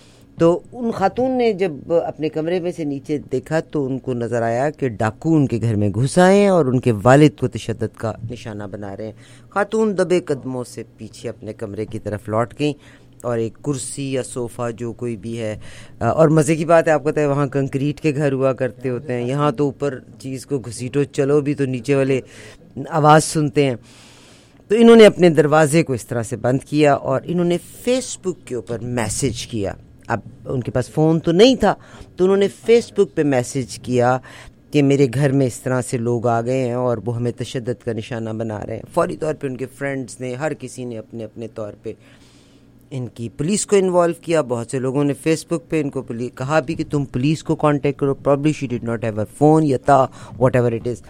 N: तो उन खातून ने जब अपने कमरे में से नीचे देखा तो उनको नज़र आया कि डाकू उनके घर में घुस आए हैं और उनके वालिद को तशद्दुद का निशाना बना रहे हैं। खातून दबे कदमों से पीछे अपने कमरे की तरफ लौट गई, और एक कुर्सी या सोफ़ा जो कोई भी है, और मज़े की बात है आपको पता है वहाँ कंक्रीट के घर हुआ करते होते हैं, यहाँ तो ऊपर चीज़ को घसीटो चलो भी तो नीचे वाले आवाज़ सुनते हैं। तो इन्होंने अपने दरवाज़े को इस तरह से बंद किया और इन्होंने फेसबुक के ऊपर मैसेज किया। अब उनके पास फ़ोन तो नहीं था, तो उन्होंने फेसबुक पे मैसेज किया कि मेरे घर में इस तरह से लोग आ गए हैं और वो हमें तशद्दुद का निशाना बना रहे हैं। फौरी तौर पे उनके फ्रेंड्स ने, हर किसी ने अपने अपने तौर पे इनकी पुलिस को इन्वॉल्व किया। बहुत से लोगों ने फेसबुक पे इनको कहा भी कि तुम पुलिस को कांटेक्ट करो, probably she did not have a phone या था व्हाटएवर इट इज़।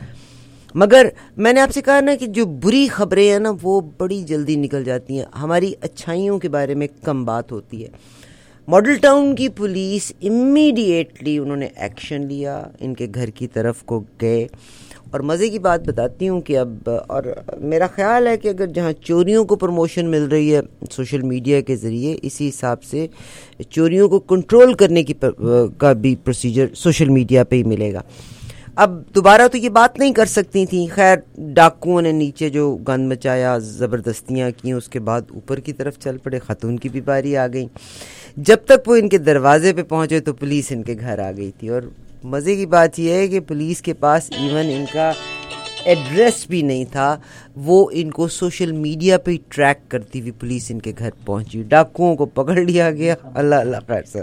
N: मगर मैंने आपसे कहा ना कि जो बुरी खबरें हैं ना वो बड़ी जल्दी निकल जाती हैं, हमारी अच्छाइयों के बारे में कम बात होती है। मॉडल टाउन की पुलिस इमीडिएटली उन्होंने एक्शन लिया, इनके घर की तरफ को गए। और मज़े की बात बताती हूँ कि अब, और मेरा ख़्याल है कि अगर जहाँ चोरियों को प्रमोशन मिल रही है सोशल मीडिया के ज़रिए, इसी हिसाब से चोरियों को कंट्रोल करने की का भी प्रोसीजर सोशल मीडिया पे ही मिलेगा। अब दोबारा तो ये बात नहीं कर सकती थी। खैर डाकुओं ने नीचे जो गंद मचाया, ज़बरदस्तियाँ की, उसके बाद ऊपर की तरफ चल पड़े। खातून की भी बारी आ गई। जब तक वो इनके दरवाजे पे पहुँचे तो पुलिस इनके घर आ गई थी। और मज़े की बात यह है कि पुलिस के पास इवन इनका एड्रेस भी नहीं था, वो इनको सोशल मीडिया पे ट्रैक करती हुई पुलिस इनके घर पहुंची। डाकुओं को पकड़ लिया गया। अल्लाह अल्लाह खैर सर।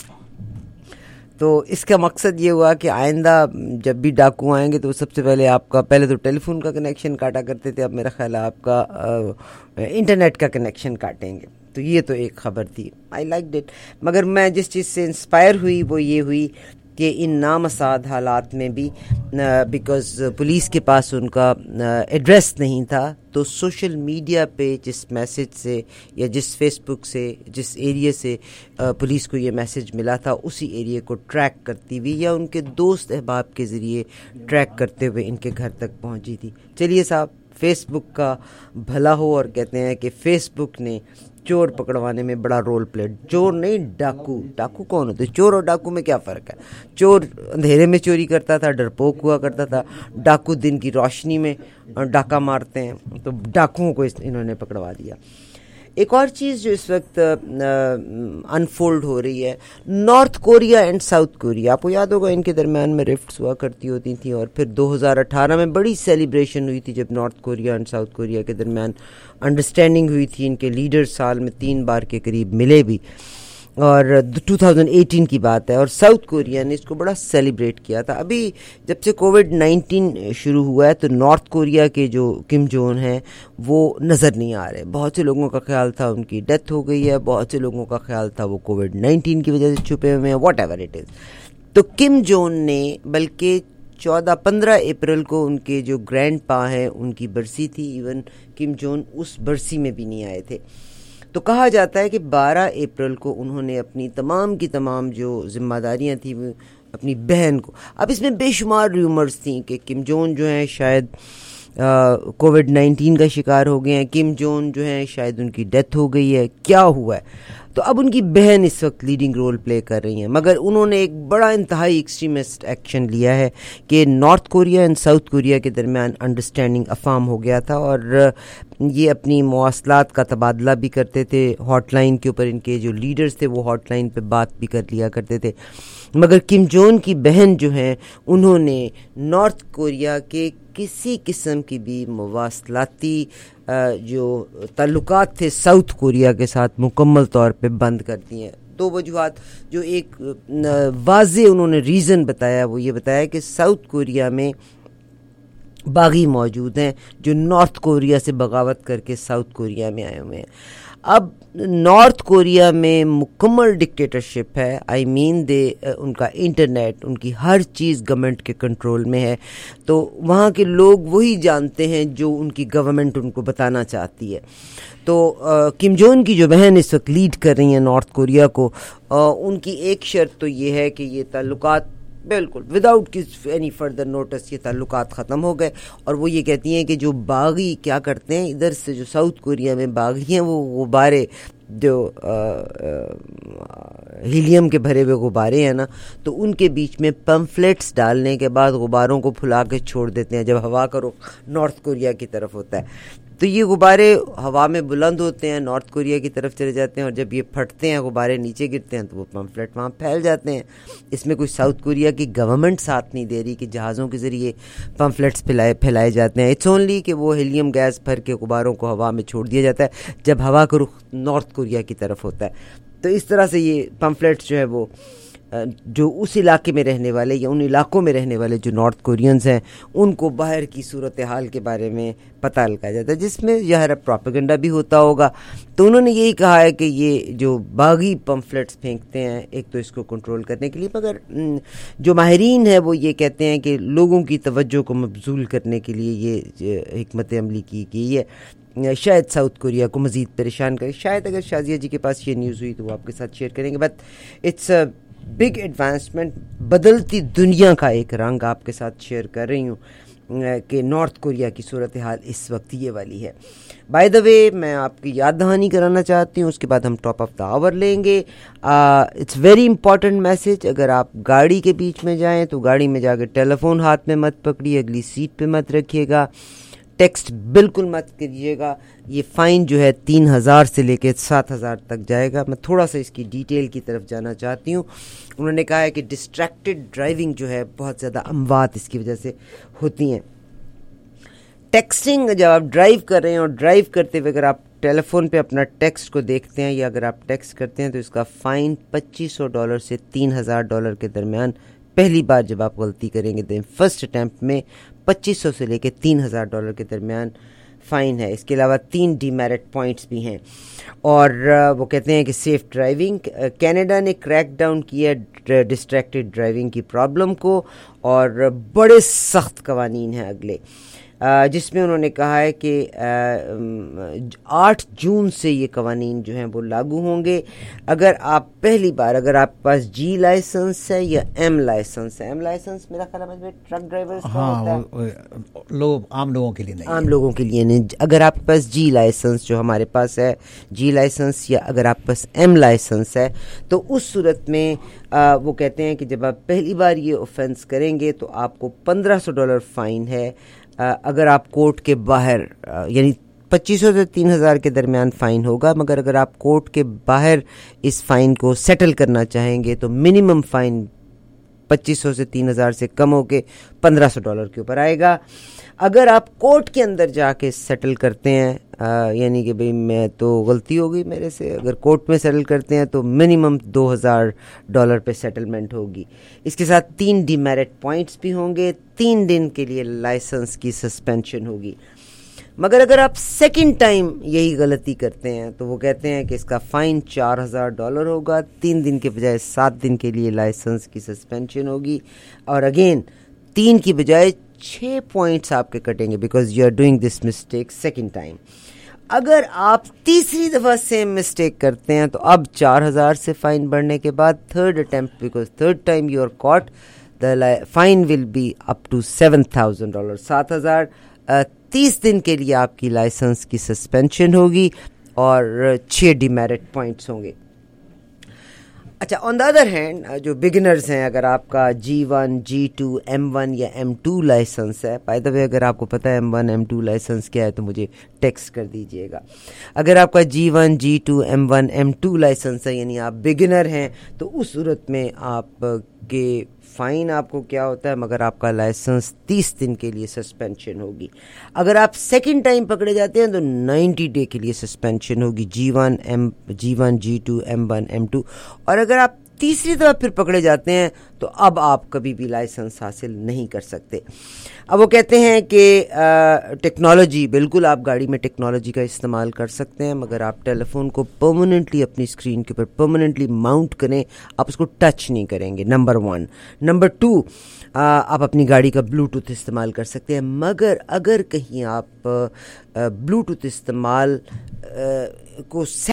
N: तो इसका मकसद ये हुआ कि आइंदा जब भी डाकू आएंगे तो सबसे पहले आपका, पहले तो टेलीफोन का कनेक्शन काटा करते थे, अब मेरा ख्याल है आपका इंटरनेट का कनेक्शन काटेंगे। तो ये तो एक ख़बर थी, आई लाइक इट। मगर मैं जिस चीज़ से इंस्पायर हुई वो ये हुई कि इन नामसाद हालात में भी, बिकॉज़ पुलिस के पास उनका एड्रेस नहीं था, तो सोशल मीडिया पे जिस मैसेज से या जिस फेसबुक से, जिस एरिया से पुलिस को ये मैसेज मिला था, उसी एरिया को ट्रैक करती हुई या उनके दोस्त अहबाब के ज़रिए ट्रैक करते हुए इनके घर तक पहुंची थी। चलिए साहब, फेसबुक का भला हो। और कहते हैं कि फेसबुक ने चोर पकड़वाने में बड़ा रोल प्ले। चोर नहीं, डाकू। डाकू कौन होते? चोर और डाकू में क्या फ़र्क है? चोर अंधेरे में चोरी करता था, डरपोक हुआ करता था। डाकू दिन की रोशनी में डाका मारते हैं। तो डाकुओं को इन्होंने पकड़वा दिया। एक और चीज़ जो इस वक्त अनफोल्ड हो रही है, North Korea and South Korea. आपको याद होगा इनके दरमियान में रिफ्ट्स हुआ करती होती थी, और फिर 2018 में बड़ी सेलिब्रेशन हुई थी जब North Korea and South Korea के दरमियान अंडरस्टैंडिंग हुई थी। इनके लीडर साल में 3 बार के करीब मिले भी, और 2018 की बात है। और साउथ कोरिया ने इसको बड़ा सेलिब्रेट किया था। अभी जब से कोविड-19 शुरू हुआ है तो नॉर्थ कोरिया के जो किम जोंग हैं वो नज़र नहीं आ रहे। बहुत से लोगों का ख्याल था उनकी डेथ हो गई है, बहुत से लोगों का ख्याल था वो कोविड-19 की वजह से छुपे हुए हैं, व्हाटएवर इट इज़। तो किम जोंग ने बल्कि 15 अप्रैल को उनके जो ग्रैंड पा हैं उनकी बरसी थी, इवन किम जोन उस बरसी में भी नहीं आए थे। तो कहा जाता है कि 12 अप्रैल को उन्होंने अपनी तमाम की तमाम जो जिम्मेदारियां थी वो अपनी बहन को, अब इसमें बेशुमार रूमर्स थी कि किम जोन जो है शायद कोविड-19 का शिकार हो गए हैं, किम जोन जो है शायद उनकी डेथ हो गई है, क्या हुआ है। तो अब उनकी बहन इस वक्त लीडिंग रोल प्ले कर रही हैं, मगर उन्होंने एक बड़ा इंतहाई एक्सट्रीमिस्ट एक्शन लिया है कि North Korea and South Korea के दरमियान अंडरस्टैंडिंग अफाम हो गया था और ये अपनी मवासलात का तबादला भी करते थे हॉटलाइन के ऊपर, इनके जो लीडर्स थे वो हॉटलाइन पे बात भी कर लिया करते थे। मगर किम जोन की बहन जो हैं उन्होंने नॉर्थ कोरिया के किसी किस्म की भी मवासलाती जो ताल्लुकात थे साउथ कोरिया के साथ मुकम्मल तौर पे बंद कर दिए हैं। दो वजूहात जो एक वाज़े उन्होंने रीज़न बताया, वो ये बताया कि साउथ कोरिया में बागी मौजूद हैं जो नॉर्थ कोरिया से बगावत करके साउथ कोरिया में आए हुए हैं। अब नॉर्थ कोरिया में मुकम्मल डिक्टेटरशिप है, आई मीन उनका इंटरनेट, उनकी हर चीज़ गवर्नमेंट के कंट्रोल में है। तो वहाँ के लोग वही जानते हैं जो उनकी गवर्नमेंट उनको बताना चाहती है। तो किम जोन की जो बहन इस वक्त लीड कर रही हैं नॉर्थ कोरिया को, उनकी एक शर्त तो ये है कि ये ताल्लुकात बिल्कुल विदाउट एनी फर्दर नोटिस ये ताल्लुकात ख़त्म हो गए। और वो ये कहती हैं कि जो बागी क्या करते हैं, इधर से जो साउथ कोरिया में बागी हैं वो गुब्बारे जो हीलियम के भरे हुए गुब्बारे हैं ना, तो उनके बीच में पम्फलेट्स डालने के बाद गुब्बारों को फुला के छोड़ देते हैं जब हवा का रुख नॉर्थ कोरिया की तरफ होता है। तो ये गुब्बारे हवा में बुलंद होते हैं, नॉर्थ कोरिया की तरफ चले जाते हैं और जब ये फटते हैं गुब्बारे नीचे गिरते हैं तो वो पम्फलेट वहाँ फैल जाते हैं। इसमें कोई साउथ कोरिया की गवर्नमेंट साथ नहीं दे रही कि जहाज़ों के ज़रिए पम्फलेट्स फैलाए जाते हैं। इट्स ओनली कि वो हीलियम गैस भर के गुब्बारों को हवा में छोड़ दिया जाता है जब हवा का रुख नॉर्थ कोरिया की तरफ होता है। तो इस तरह से ये पम्फलेट्स जो है वो जो उस इलाके में रहने वाले या उन इलाकों में रहने वाले जो नॉर्थ कोरियंस हैं उनको बाहर की सूरत हाल के बारे में पता लगाया जाता है, जिसमें यह प्रोपेगेंडा भी होता होगा। तो उन्होंने यही कहा है कि ये जो बागी पम्फलेट्स फेंकते हैं एक तो इसको कंट्रोल करने के लिए, मगर जो माहिरीन है वो ये कहते हैं कि लोगों की तवज्जो को मबजूल करने के लिए ये हिकमत अमली की गई है, शायद साउथ कोरिया को मज़ीद परेशान करे। शायद अगर शाजिया जी के पास ये न्यूज़ हुई तो वो आपके साथ शेयर करेंगे। But it's a big advancement, बदलती दुनिया का एक रंग आपके साथ शेयर कर रही हूँ कि नॉर्थ कोरिया की सूरत हाल इस वक्त ये वाली है। बाय द वे मैं आपकी याद दहानी कराना चाहती हूँ, उसके बाद हम टॉप ऑफ द आवर लेंगे। इट्स वेरी इंपॉर्टेंट मैसेज, अगर आप गाड़ी के बीच में जाएं तो गाड़ी में जाकर टेलीफोन हाथ में मत पकड़िए, अगली सीट पे मत रखिएगा, टेक्स्ट बिल्कुल मत करिएगा। ये फ़ाइन जो है 3,000 से लेकर 7,000 तक जाएगा। मैं थोड़ा सा इसकी डिटेल की तरफ जाना चाहती हूँ। उन्होंने कहा है कि डिस्ट्रैक्टेड ड्राइविंग जो है बहुत ज़्यादा अमवात इसकी वजह से होती हैं। टेक्सटिंग, जब आप ड्राइव कर रहे हैं और ड्राइव करते हुए अगर आप टेलीफोन पे अपना टेक्स्ट को देखते हैं या अगर आप टेक्स्ट करते हैं तो इसका फ़ाइन $2,500 से $3,000 के दरमियान पहली बार जब आप गलती करेंगे तो फर्स्ट अटैम्प्ट में $2,500 से लेकर $3,000 के दरमियान फ़ाइन है। इसके अलावा 3 डीमेरिट पॉइंट्स भी हैं और वो कहते हैं कि सेफ़ ड्राइविंग, कनाडा ने क्रैक डाउन किया डिस्ट्रैक्टेड ड्राइविंग की प्रॉब्लम को और बड़े सख्त कवानीन हैं अगले, जिसमें उन्होंने कहा है कि 8 जून से ये कवानीन जो हैं वो लागू होंगे। अगर आप पहली बार, अगर आपके पास जी लाइसेंस है या एम लाइसेंस है, एम लाइसेंस मेरा ख्याल है ट्रक ड्राइवर्स का होता है,
R: लोग आम लोगों के लिए नहीं,
N: आम लोगों के लिए नहीं। अगर आपके पास जी लाइसेंस जो हमारे पास है जी लाइसेंस या अगर आपके पास एम लाइसेंस है तो उस सूरत में वो कहते हैं कि जब आप पहली बार ये ऑफेंस करेंगे तो आपको $1,500 फ़ाइन है। अगर आप कोर्ट के बाहर, यानी 2,500 से 3,000 के दरमियान फ़ाइन होगा, मगर अगर आप कोर्ट के बाहर इस फ़ाइन को सेटल करना चाहेंगे तो मिनिमम फ़ाइन 2,500 से 3,000 से कम होके $1,500 के ऊपर आएगा। अगर आप कोर्ट के अंदर जाके सेटल करते हैं, यानी कि भाई मैं तो गलती हो गई मेरे से, अगर कोर्ट में सेटल करते हैं तो मिनिमम $2,000 पे सेटलमेंट होगी। इसके साथ 3 डीमेरिट पॉइंट्स भी होंगे, 3 दिन के लिए लाइसेंस की सस्पेंशन होगी। मगर अगर आप सेकंड टाइम यही गलती करते हैं तो वो कहते हैं कि इसका फ़ाइन $4,000 होगा, 3 दिन के बजाय 7 दिन के लिए लाइसेंस की सस्पेंशन होगी और अगेन 3 की बजाय 6 पॉइंट्स आपके कटेंगे because you are doing this mistake second time. अगर आप तीसरी दफ़ा सेम मिस्टेक करते हैं तो अब 4000 से फाइन बढ़ने के बाद third attempt because third time you are caught the fine will be up to $7,000. 7,000 30 दिन के लिए आपकी लाइसेंस की सस्पेंशन होगी और 6 डिमेरिट पॉइंट्स होंगे. अच्छा, ऑन द अदर हैंड जो बिगिनर्स हैं, अगर आपका G1, G2, M1 या M2 लाइसेंस है, बाय द वे अगर आपको पता है M1, M2 लाइसेंस क्या है तो मुझे टेक्स्ट कर दीजिएगा. अगर आपका G1, G2, M1, M2 licence है यानी आप बिगिनर हैं तो उस सूरत में आपके फ़ाइन आपको क्या होता है, मगर आपका लाइसेंस 30 दिन के लिए सस्पेंशन होगी. अगर आप सेकंड टाइम पकड़े जाते हैं तो 90 डे के लिए सस्पेंशन होगी G1, G2, M1, M2. और अगर आप तीसरी दफ़ा फिर पकड़े जाते हैं तो अब आप कभी भी लाइसेंस हासिल नहीं कर सकते. अब वो कहते हैं कि टेक्नोलॉजी, बिल्कुल आप गाड़ी में टेक्नोलॉजी का इस्तेमाल कर सकते हैं, मगर आप टेलीफोन को परमानेंटली अपनी स्क्रीन के ऊपर परमानेंटली माउंट करें, आप उसको टच नहीं करेंगे. नंबर 1. नंबर 2, आप अपनी गाड़ी का ब्लूटूथ इस्तेमाल कर सकते हैं, मगर अगर कहीं आप ब्लूटूथ इस्तेमाल को